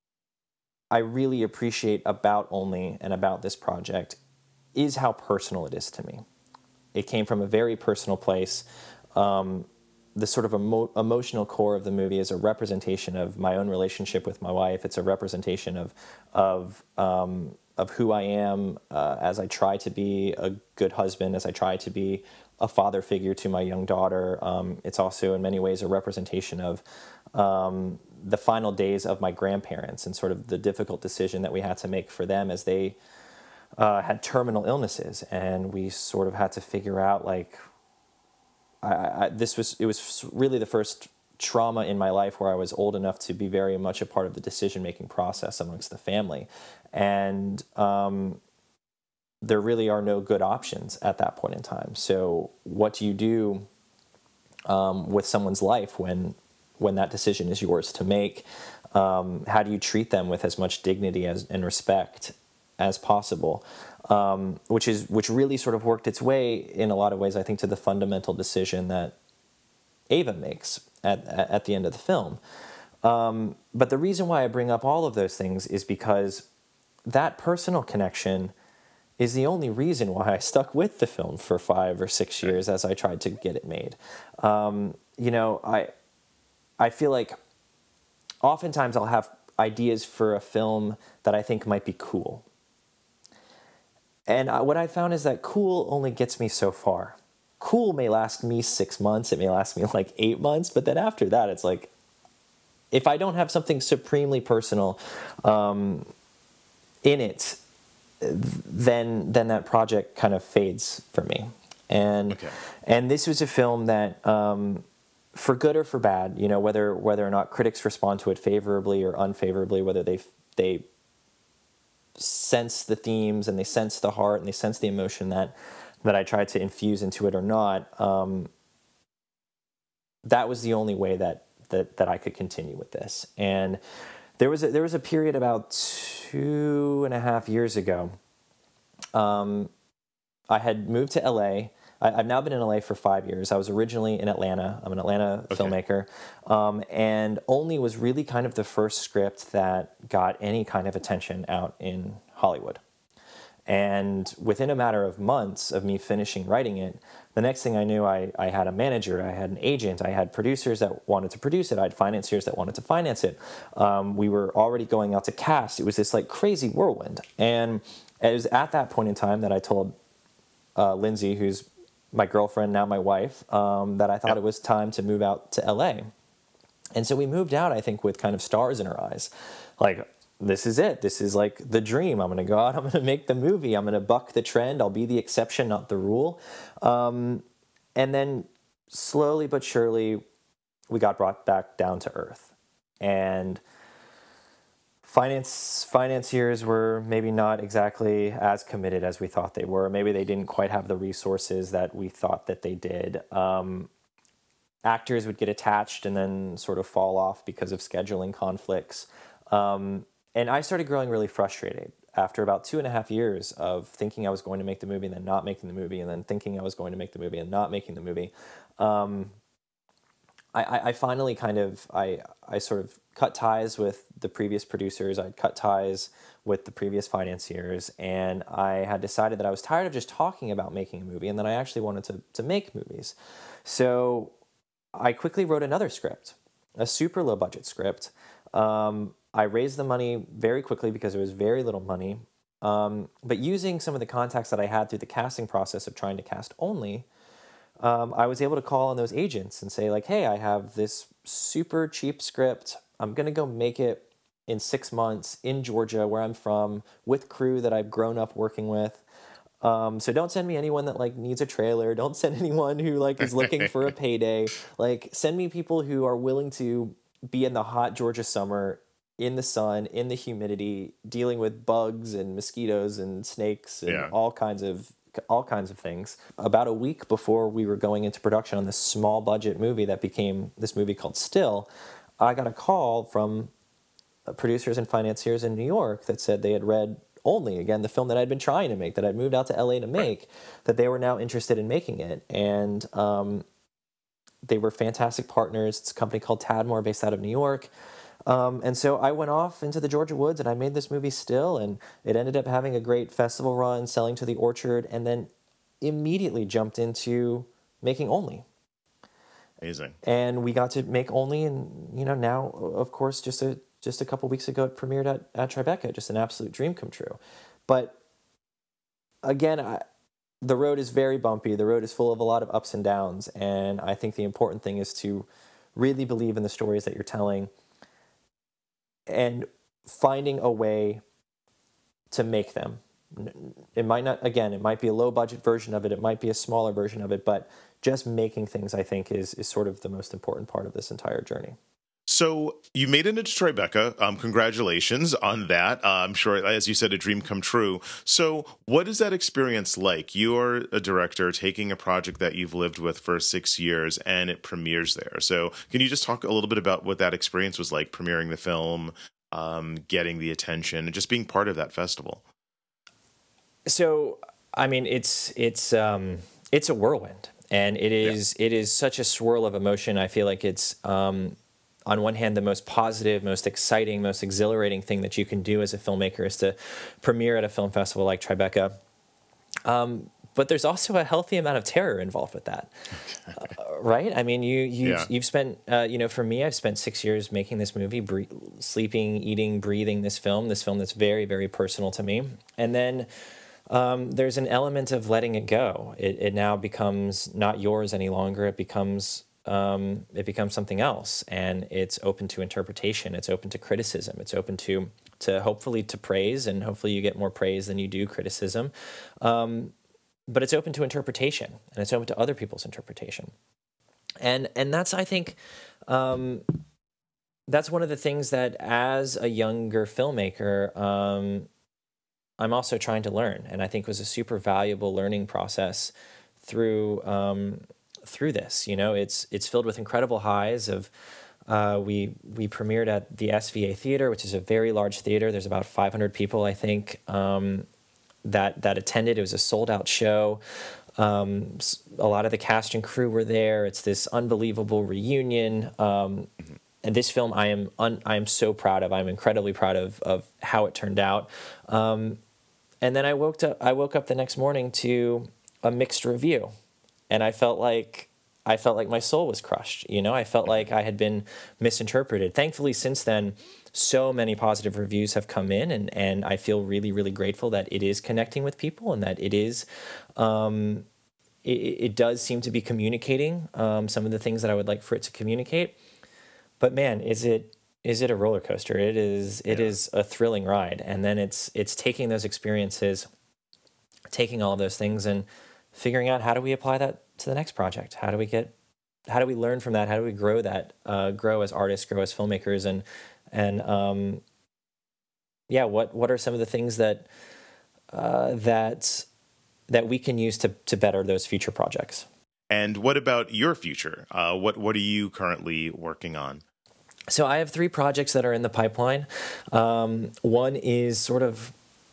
[SPEAKER 5] I really appreciate about Only and about this project is how personal it is to me. It came from a very personal place. Um, the sort of emo- emotional core of the movie is a representation of my own relationship with my wife. It's a representation of of um, of who I am uh, as I try to be a good husband, as I try to be a father figure to my young daughter. Um, it's also in many ways a representation of um, the final days of my grandparents and sort of the difficult decision that we had to make for them as they uh, had terminal illnesses. And we sort of had to figure out, like, I, I, this was, it was really the first trauma in my life where I was old enough to be very much a part of the decision-making process amongst the family. And um, there really are no good options at that point in time. So what do you do um, with someone's life when when that decision is yours to make? Um, how do you treat them with as much dignity as and respect as possible? Um, which is which really sort of worked its way in a lot of ways, I think, to the fundamental decision that Ava makes at at the end of the film. Um, but the reason why I bring up all of those things is because that personal connection is the only reason why I stuck with the film for five or six years as I tried to get it made. Um, you know, I I feel like oftentimes I'll have ideas for a film that I think might be cool. And I, what I found is that cool only gets me so far. cool may last me six months. It may last me like eight months. But then after that, it's like, if I don't have something supremely personal um, in it, then then that project kind of fades for me. And okay. and this was a film that, um, for good or for bad, you know, whether whether or not critics respond to it favorably or unfavorably, whether they they sense the themes and they sense the heart and they sense the emotion that that I tried to infuse into it or not, um, that was the only way that that that I could continue with this. And there was a, there was a period about two and a half years ago. Um, I had moved to L A. I, I've now been in L A for five years. I was originally in Atlanta. I'm an Atlanta okay. filmmaker, um, and Only was really kind of the first script that got any kind of attention out in Hollywood. And within a matter of months of me finishing writing it, the next thing I knew, I, I had a manager, I had an agent, I had producers that wanted to produce it, I had financiers that wanted to finance it. Um, we were already going out to cast. It was this like crazy whirlwind. And it was at that point in time that I told uh, Lindsay, who's my girlfriend, now my wife, um, that I thought yep. it was time to move out to L A. And so we moved out, I think, with kind of stars in our eyes. Like, this is it. This is like the dream. I'm going to go out. I'm going to make the movie. I'm going to buck the trend. I'll be the exception, not the rule. Um, and then slowly but surely, we got brought back down to earth. And finance financiers were maybe not exactly as committed as we thought they were. Maybe they didn't quite have the resources that we thought that they did. Um, actors would get attached and then sort of fall off because of scheduling conflicts. Um, And I started growing really frustrated after about two and a half years of thinking I was going to make the movie and then not making the movie and then thinking I was going to make the movie and not making the movie. Um, I, I finally kind of, I, I sort of cut ties with the previous producers. I cut ties with the previous financiers. And I had decided that I was tired of just talking about making a movie and that I actually wanted to, to make movies. So I quickly wrote another script, a super low budget script. Um, I raised the money very quickly because there was very little money. Um, but using some of the contacts that I had through the casting process of trying to cast Only, um, I was able to call on those agents and say, like, hey, I have this super cheap script. I'm going to go make it in six months in Georgia, where I'm from, with crew that I've grown up working with. Um, so don't send me anyone that, like, needs a trailer. Don't send anyone who, like, is looking for a payday. Like, send me people who are willing to be in the hot Georgia summer, in the sun, in the humidity, dealing with bugs and mosquitoes and snakes and yeah. all kinds of all kinds of things. About a week before we were going into production on this small budget movie that became this movie called Still, I got a call from producers and financiers in New York that said they had read Only, again, the film that I'd been trying to make, that I'd moved out to L A to make, right. that they were now interested in making it. And um, they were fantastic partners. It's a company called Tadmore based out of New York. Um, and so I went off into the Georgia woods and I made this movie Still, and it ended up having a great festival run, selling to the Orchard, and then immediately jumped into making Only.
[SPEAKER 1] Amazing.
[SPEAKER 5] And we got to make Only, and, you know, now, of course, just a just a couple weeks ago, it premiered at, at Tribeca, just an absolute dream come true. But again, I, the road is very bumpy. The road is full of a lot of ups and downs, and I think the important thing is to really believe in the stories that you're telling, and finding a way to make them. It might not, again, it might be a low budget version of it. It might be a smaller version of it, but just making things, I think, is is sort of the most important part of this entire journey.
[SPEAKER 1] So you made it into Tribeca. Um, congratulations on that. Uh, I'm sure, as you said, a dream come true. So what is that experience like? You're a director taking a project that you've lived with for six years and it premieres there. So can you just talk a little bit about what that experience was like, premiering the film, um, getting the attention, and just being part of that festival?
[SPEAKER 5] So, I mean, it's it's um, it's a whirlwind, and it is yeah. it is such a swirl of emotion. I feel like it's um, on one hand the most positive, most exciting, most exhilarating thing that you can do as a filmmaker is to premiere at a film festival like Tribeca. Um, but there's also a healthy amount of terror involved with that, uh, right? I mean, you you've, yeah. you've spent uh, you know, for me, I've spent six years making this movie, bre- sleeping, eating, breathing this film, this film that's very, very personal to me, and then um, there's an element of letting it go. It, it now becomes not yours any longer. It becomes um, it becomes something else, and it's open to interpretation. It's open to criticism. It's open to to hopefully to praise, and hopefully you get more praise than you do criticism. Um, but it's open to interpretation, and it's open to other people's interpretation. And and that's, I think, um, that's one of the things that as a younger filmmaker, um, I'm also trying to learn, and I think was a super valuable learning process through um, through this. You know, it's it's filled with incredible highs of. Uh, we we premiered at the S V A Theater, which is a very large theater. There's about five hundred people, I think, um, that that attended. It was a sold out show. Um, a lot of the cast and crew were there. It's this unbelievable reunion. Um, and this film, I am un, I am so proud of. I'm incredibly proud of of how it turned out. Um, and then I woke up. I woke up the next morning to a mixed review, and I felt like. I felt like my soul was crushed, you know? I felt like I had been misinterpreted. Thankfully, since then, so many positive reviews have come in, and, and I feel really, really grateful that it is connecting with people and that it is, um, it, it does seem to be communicating um, some of the things that I would like for it to communicate. But man, is it is it a roller coaster? It is it yeah. is a thrilling ride. And then it's it's taking those experiences, taking all of those things and figuring out how do we apply that to the next project? How do we get, how do we learn from that? How do we grow that, uh, grow as artists, grow as filmmakers? And, and, um, yeah, what, what are some of the things that, uh, that, that we can use to, to better those future projects?
[SPEAKER 1] And what about your future? Uh, what, what are you currently working on?
[SPEAKER 5] So I have three projects that are in the pipeline. Um, one is sort of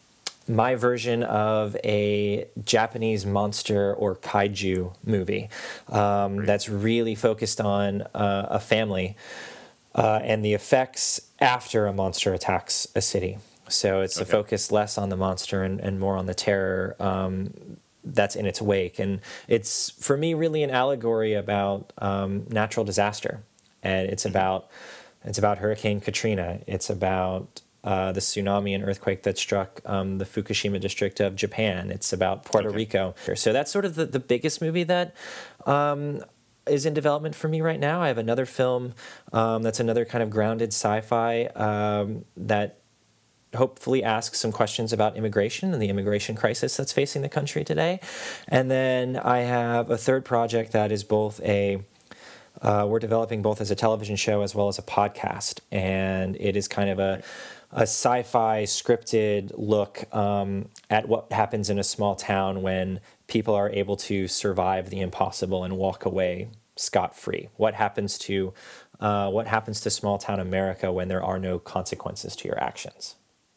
[SPEAKER 5] my version of a Japanese monster or kaiju movie um, that's really focused on uh, a family uh, and the effects after a monster attacks a city. So it's okay. The focus less on the monster and, and more on the terror um, that's in its wake. And it's, for me, really an allegory about um, natural disaster. And it's mm-hmm. about it's about Hurricane Katrina. It's about Uh, the tsunami and earthquake that struck um, the Fukushima district of Japan. It's about Puerto okay. Rico. So that's sort of the, the biggest movie that um, is in development for me right now. I have another film um, that's another kind of grounded sci-fi um, that hopefully asks some questions about immigration and the immigration crisis that's facing the country today. And then I have a third project that is both a Uh, we're developing both as a television show as well as a podcast, and it is kind of a a sci-fi scripted look um, at what happens in a small town when people are able to survive the impossible and walk away scot-free. What happens to uh, what happens to small town America when there are no consequences to your actions?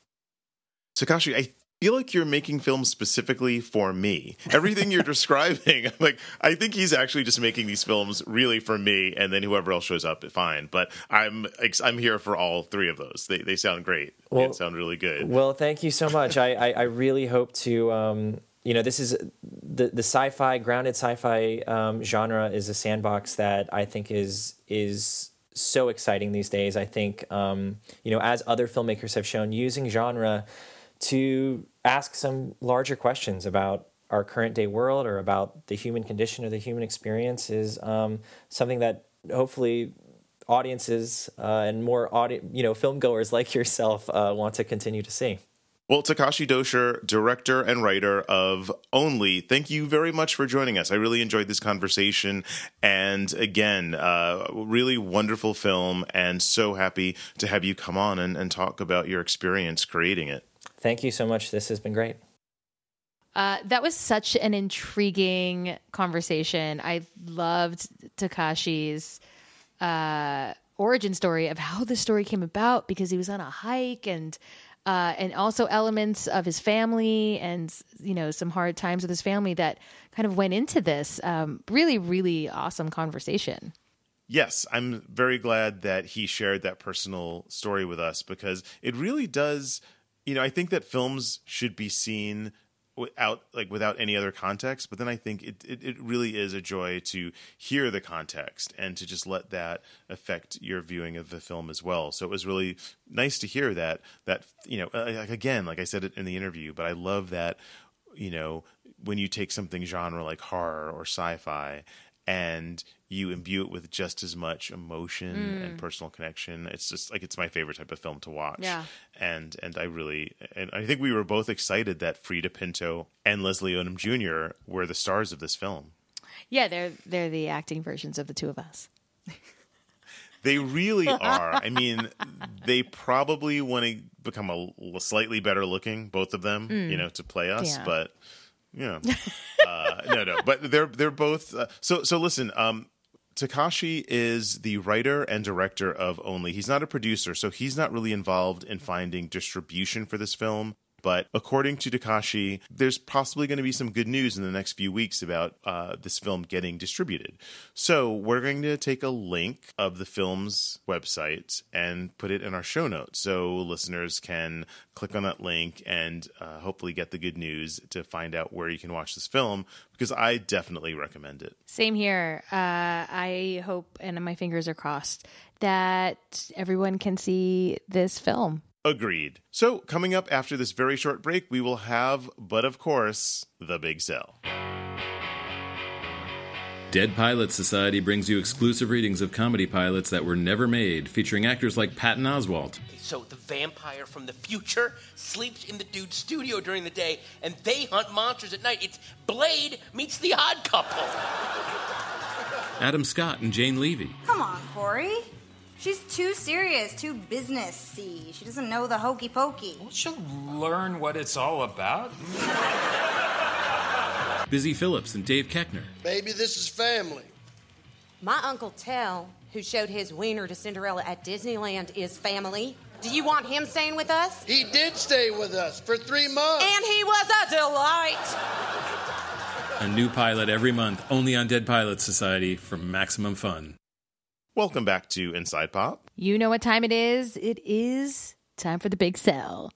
[SPEAKER 1] Takashi, I feel like you're making films specifically for me. Everything you're describing, I'm like, I think he's actually just making these films really for me, and then whoever else shows up, fine. But I'm I'm here for all three of those. They they sound great. Well, they sound really good.
[SPEAKER 5] Well, thank you so much. I, I, I really hope to. Um, you know, this is the the sci-fi grounded sci-fi um, genre is a sandbox that I think is is. so exciting these days. I think um, you know, as other filmmakers have shown, using genre to ask some larger questions about our current day world or about the human condition or the human experience is um, something that hopefully audiences uh, and more audi- you know, film goers like yourself uh, want to continue to see.
[SPEAKER 1] Well, Takashi Dosher, director and writer of Only, thank you very much for joining us. I really enjoyed this conversation. And again, uh, really wonderful film, and so happy to have you come on and, and talk about your experience creating it.
[SPEAKER 5] Thank you so much. This has been great.
[SPEAKER 2] Uh, that was such an intriguing conversation. I loved Takashi's uh, origin story of how the story came about, because he was on a hike, and uh, and also elements of his family and, you know, some hard times with his family that kind of went into this. Um, really, really awesome conversation.
[SPEAKER 1] Yes, I'm very glad that he shared that personal story with us, because it really does. You know, I think that films should be seen without like without any other context, but then I think it, it, it really is a joy to hear the context and to just let that affect your viewing of the film as well. So it was really nice to hear that, that, you know, like again, like I said it in the interview, but I love that you know, when you take something genre like horror or sci-fi and you imbue it with just as much emotion mm. and personal connection. It's just like, it's my favorite type of film to watch.
[SPEAKER 2] Yeah.
[SPEAKER 1] And, and I really, and I think we were both excited that Frida Pinto and Leslie Odom Junior were the stars of this film.
[SPEAKER 2] Yeah. They're, they're the acting versions of the two of us.
[SPEAKER 1] They really are. I mean, they probably want to become a slightly better looking, both of them, mm. you know, to play us,
[SPEAKER 2] yeah.
[SPEAKER 1] but yeah, uh, no, no, but they're, they're both, uh, so, so listen, um, Takashi is the writer and director of Only. He's not a producer, so he's not really involved in finding distribution for this film. But according to Takashi, there's possibly going to be some good news in the next few weeks about uh, this film getting distributed. So we're going to take a link of the film's website and put it in our show notes so listeners can click on that link and uh, hopefully get the good news to find out where you can watch this film, because I definitely recommend it.
[SPEAKER 2] Same here. Uh, I hope, and my fingers are crossed, that everyone can see this film.
[SPEAKER 1] Agreed. So, coming up after this very short break, we will have, but of course, The Big Sell.
[SPEAKER 6] Dead Pilot Society brings you exclusive readings of comedy pilots that were never made, featuring actors like Patton Oswalt.
[SPEAKER 7] So the vampire from the future sleeps in the dude's studio during the day, and they hunt monsters at night. It's Blade meets The Odd Couple.
[SPEAKER 6] Adam Scott and Jane Levy.
[SPEAKER 8] Come on, Corey. She's too serious, too business-y. She doesn't know the hokey pokey.
[SPEAKER 9] Well, she'll learn what it's all about.
[SPEAKER 6] Busy Phillips and Dave Keckner.
[SPEAKER 10] Baby, this is family.
[SPEAKER 11] My Uncle Tell, who showed his wiener to Cinderella at Disneyland, is family. Do you want him staying with us?
[SPEAKER 10] He did stay with us for three months.
[SPEAKER 11] And he was a delight.
[SPEAKER 6] A new pilot every month, only on Dead Pilot Society from Maximum Fun.
[SPEAKER 1] Welcome back to Inside Pop.
[SPEAKER 2] You know what time it is. It is time for The Big Sell.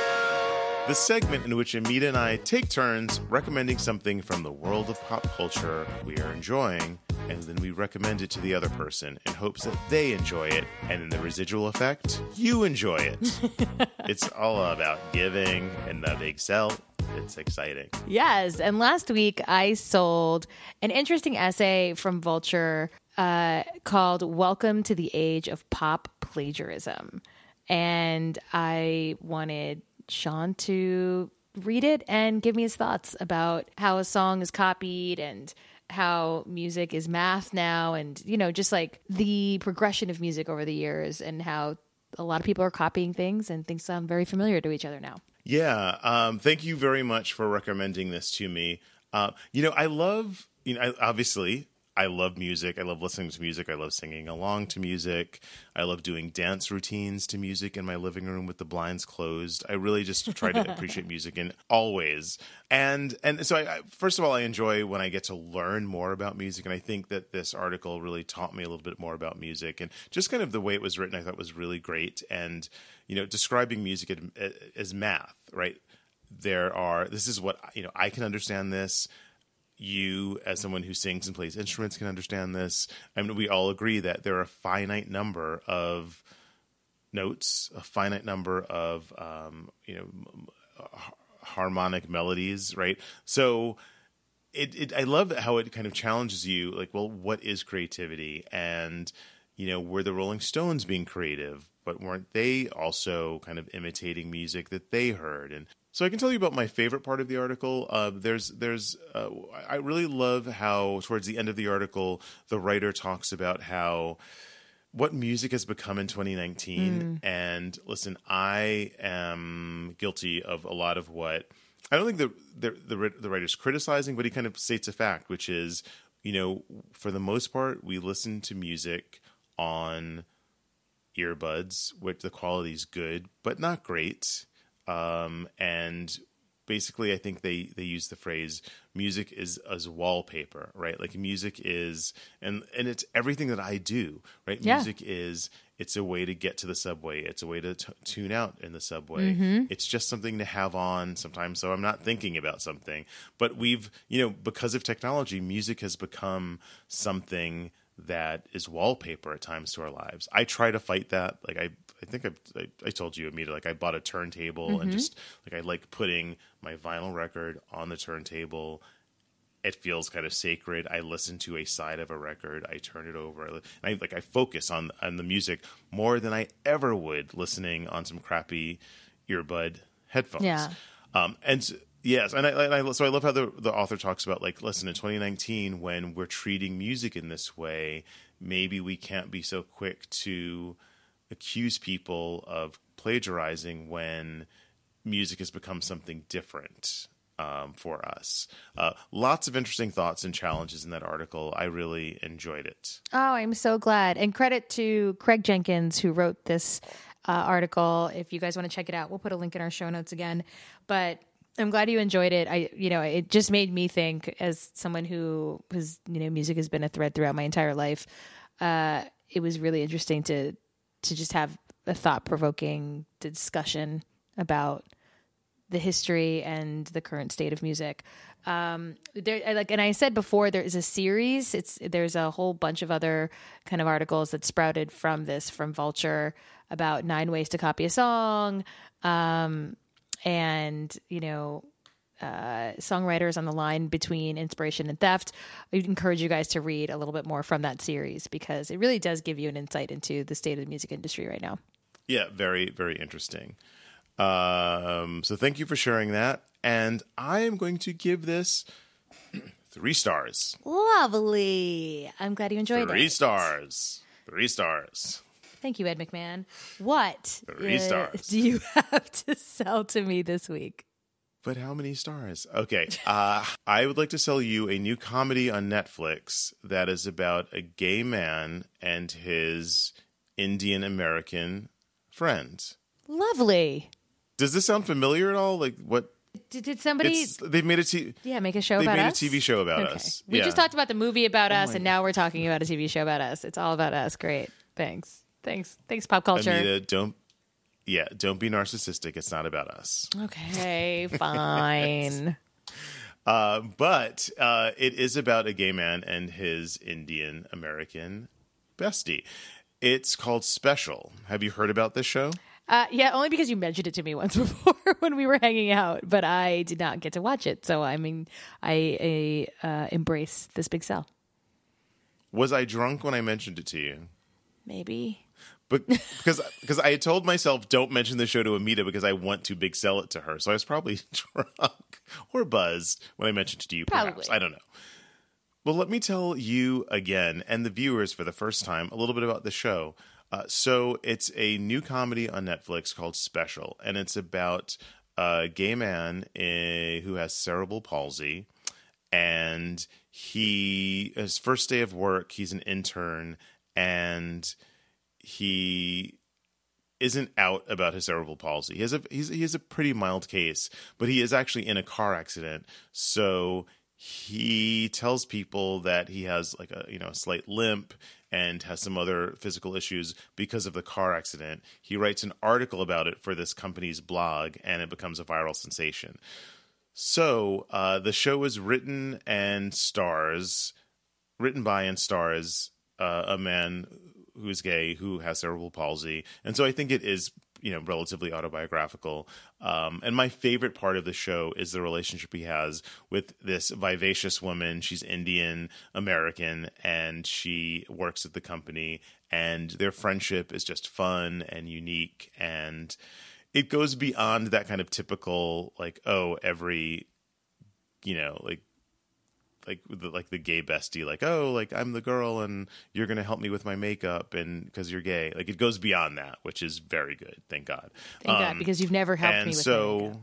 [SPEAKER 1] The segment in which Amita and I take turns recommending something from the world of pop culture we are enjoying, and then we recommend it to the other person in hopes that they enjoy it, and in the residual effect, you enjoy it. It's all about giving and the big sell. It's exciting.
[SPEAKER 2] Yes, and last week I sold an interesting essay from Vulture uh, called Welcome to the Age of Pop Plagiarism. And I wanted Sean to read it and give me his thoughts about how a song is copied and how music is math now, and, you know, just like the progression of music over the years and how a lot of people are copying things and things sound very familiar to each other now.
[SPEAKER 1] Yeah. Um, thank you very much for recommending this to me. Uh, you know, I love, you know, I, obviously I love music. I love listening to music. I love singing along to music. I love doing dance routines to music in my living room with the blinds closed. I really just try to appreciate music in all ways. And and so, I, first of all, I enjoy when I get to learn more about music. And I think that this article really taught me a little bit more about music. And just kind of the way it was written, I thought was really great. And, you know, describing music as, as math, right? There are, this is what, you know, I can understand this. You, as someone who sings and plays instruments, can understand this. I mean, we all agree that there are a finite number of notes, a finite number of, um, you know, harmonic melodies, right? So it, it, I love how it kind of challenges you, like, well, what is creativity? And, you know, were the Rolling Stones being creative, but weren't they also kind of imitating music that they heard? And so I can tell you about my favorite part of the article. Uh, there's, there's, uh, I really love how towards the end of the article, the writer talks about how what music has become in twenty nineteen. Mm. And listen, I am guilty of a lot of what I don't think the, the the the writer's criticizing, but he kind of states a fact, which is, you know, for the most part, we listen to music on earbuds, which the quality is good, but not great. Um, and basically I think they, they use the phrase music is as wallpaper, right? Like music is, and, and it's everything that I do, right?
[SPEAKER 2] Yeah.
[SPEAKER 1] Music is, it's a way to get to the subway. It's a way to t- tune out in the subway.
[SPEAKER 2] Mm-hmm.
[SPEAKER 1] It's just something to have on sometimes. So I'm not thinking about something, but we've, you know, because of technology, music has become something that is wallpaper at times to our lives. I try to fight that. Like I, I think I, I, I told you, Amita, like I bought a turntable
[SPEAKER 2] Mm-hmm.
[SPEAKER 1] and just like I like putting my vinyl record on the turntable. It feels kind of sacred. I listen to a side of a record. I turn it over. And I like I focus on on the music more than I ever would listening on some crappy earbud headphones.
[SPEAKER 2] Yeah.
[SPEAKER 1] Um, and yes, and I, I so I love how the the author talks about like, listen, in twenty nineteen, when we're treating music in this way, maybe we can't be so quick to accuse people of plagiarizing when music has become something different. Um, for us. Uh, lots of interesting thoughts and challenges in that article. I really enjoyed it.
[SPEAKER 2] Oh, I'm so glad. And credit to Craig Jenkins, who wrote this uh, article. If you guys want to check it out, we'll put a link in our show notes again. But I'm glad you enjoyed it. I, you know, it just made me think, as someone who has, you know, music has been a thread throughout my entire life. Uh, it was really interesting to to just have a thought-provoking discussion about the history and the current state of music. Um, there, like, and I said before, there is a series. It's there's a whole bunch of other kind of articles that sprouted from this, from Vulture, about nine ways to copy a song, um, and you know, uh, songwriters on the line between inspiration and theft. I'd encourage you guys to read a little bit more from that series because it really does give you an insight into the state of the music industry right now.
[SPEAKER 1] Yeah, very, very interesting. Um, so thank you for sharing that. And I am going to give this three stars.
[SPEAKER 2] Lovely. I'm glad you enjoyed
[SPEAKER 1] Three
[SPEAKER 2] it.
[SPEAKER 1] stars. Three stars.
[SPEAKER 2] Thank you, Ed McMahon. What
[SPEAKER 1] Three
[SPEAKER 2] uh,
[SPEAKER 1] stars.
[SPEAKER 2] do you have to sell to me this week?
[SPEAKER 1] But how many stars? Okay. Uh, I would like to sell you a new comedy on Netflix that is about a gay man and his Indian American friend.
[SPEAKER 2] Lovely.
[SPEAKER 1] Does this sound familiar at all? Like what?
[SPEAKER 2] Did, did somebody?
[SPEAKER 1] It's, they've made a t-
[SPEAKER 2] yeah, make a show
[SPEAKER 1] They've
[SPEAKER 2] about
[SPEAKER 1] made
[SPEAKER 2] us.
[SPEAKER 1] a T V show about
[SPEAKER 2] Okay.
[SPEAKER 1] us.
[SPEAKER 2] We
[SPEAKER 1] Yeah.
[SPEAKER 2] just talked about the movie about us,
[SPEAKER 1] my
[SPEAKER 2] and now we're talking about a T V show about us. It's all about us. Great. Thanks. Thanks. Thanks, pop culture.
[SPEAKER 1] Anita, don't. Yeah, don't be narcissistic. It's not about us.
[SPEAKER 2] Okay, fine.
[SPEAKER 1] Uh, but uh, it is about a gay man and his Indian American bestie. It's called Special. Have you heard about this show?
[SPEAKER 2] Uh, yeah, only because you mentioned it to me once before when we were hanging out, but I did not get to watch it. So I mean, I, I uh, embrace this big sell.
[SPEAKER 1] Was I drunk when I mentioned it to you?
[SPEAKER 2] Maybe.
[SPEAKER 1] But because because I had told myself don't mention the show to Amita because I want to big sell it to her. So I was probably drunk or buzzed when I mentioned it to you. Perhaps
[SPEAKER 2] Probably.
[SPEAKER 1] I don't know. Well, let me tell you again and the viewers for the first time a little bit about the show. Uh, so it's a new comedy on Netflix called Special, and it's about a gay man uh, who has cerebral palsy, and he his first day of work, he's an intern, and he isn't out about his cerebral palsy. He has a he's he has a pretty mild case, but he is actually in a car accident. So he tells people that he has like a you know a slight limp and has some other physical issues because of the car accident. He writes an article about it for this company's blog, and it becomes a viral sensation. So uh, the show is written and stars, written by and stars uh, a man who's gay who has cerebral palsy, and so I think it is you know relatively autobiographical. Um, and my favorite part of the show is the relationship he has with this vivacious woman. She's Indian American, and she works at the company, and their friendship is just fun and unique, and it goes beyond that kind of typical like oh every you know like like the, like the gay bestie, like oh like I'm the girl and you're gonna help me with my makeup and because you're gay. Like it goes beyond that, which is very good, thank God.
[SPEAKER 2] Thank God, because you've never helped
[SPEAKER 1] and
[SPEAKER 2] me with
[SPEAKER 1] so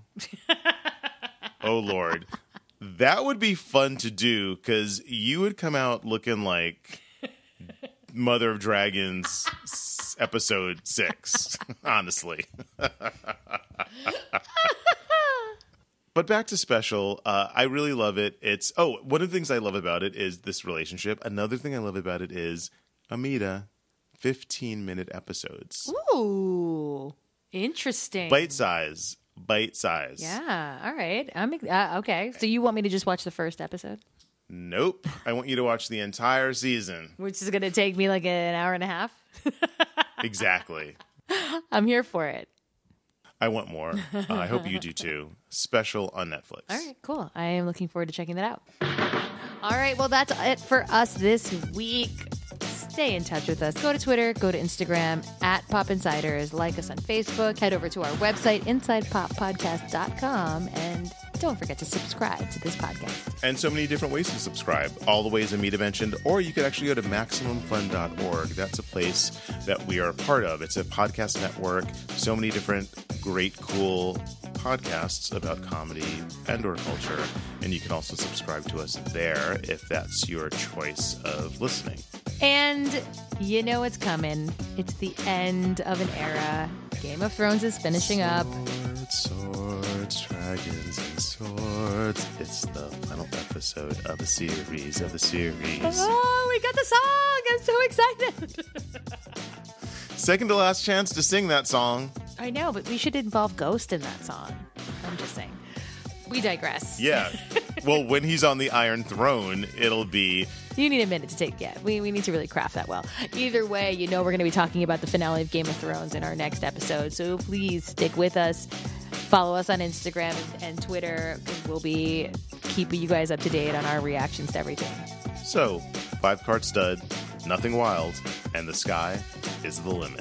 [SPEAKER 1] oh Lord, that would be fun to do because you would come out looking like Mother of Dragons s- episode six, honestly. But back to Special, uh, I really love it. It's oh, one of the things I love about it is this relationship. Another thing I love about it is Amita, fifteen minute episodes,
[SPEAKER 2] Ooh, interesting.
[SPEAKER 1] bite size, bite size.
[SPEAKER 2] Yeah. All right. I'm uh, okay. So you want me to just watch the first episode,
[SPEAKER 1] Nope, I want you to watch the entire season.
[SPEAKER 2] which is going to take me like an hour and a half?
[SPEAKER 1] Exactly.
[SPEAKER 2] I'm here for it.
[SPEAKER 1] I want more. Uh, I hope you do too. Special on Netflix.
[SPEAKER 2] All right, cool. I am looking forward to checking that out. All right, well, that's it for us this week. Stay in touch with us. Go to Twitter, go to Instagram, at Pop Insiders. Like us on Facebook. Head over to our website, inside pop podcast dot com. And don't forget to subscribe to this podcast.
[SPEAKER 1] And so many different ways to subscribe. All the ways Amita mentioned, or you could actually go to maximum fun dot org. That's a place that we are a part of. It's a podcast network. So many different great, cool podcasts about comedy and or culture. And you can also subscribe to us there if that's your choice of listening.
[SPEAKER 2] And you know it's coming. It's the end of an era. Game of Thrones is finishing up.
[SPEAKER 1] Swords, swords, dragons, and swords. It's the final episode of a series of the series.
[SPEAKER 2] Oh, we got the song! I'm so excited.
[SPEAKER 1] Second to last chance to sing that song.
[SPEAKER 2] I know, but we should involve Ghost in that song. I'm just saying. We digress.
[SPEAKER 1] Yeah. Well, when he's on the Iron Throne, it'll be...
[SPEAKER 2] You need a minute to take, yeah. We, we need to really craft that well. Either way, you know we're going to be talking about the finale of Game of Thrones in our next episode, so please stick with us. Follow us on Instagram and, and Twitter, because we'll be keeping you guys up to date on our reactions to everything.
[SPEAKER 1] So, five-card stud, nothing wild, and the sky is the limit.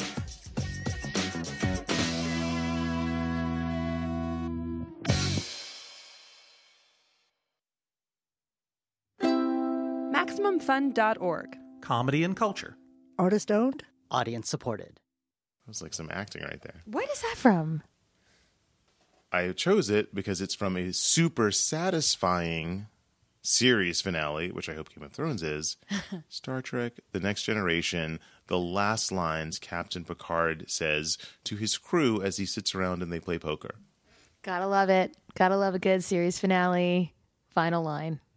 [SPEAKER 12] maximum fun dot org.
[SPEAKER 13] Comedy and culture.
[SPEAKER 14] Artist owned. Audience supported.
[SPEAKER 1] That was like some acting right there.
[SPEAKER 2] What is that from?
[SPEAKER 1] I chose it because it's from a super satisfying series finale, which I hope Game of Thrones is. Star Trek, The Next Generation. The last lines Captain Picard says to his crew as he sits around and they play poker.
[SPEAKER 2] Gotta love it. Gotta love a good series finale. Final line.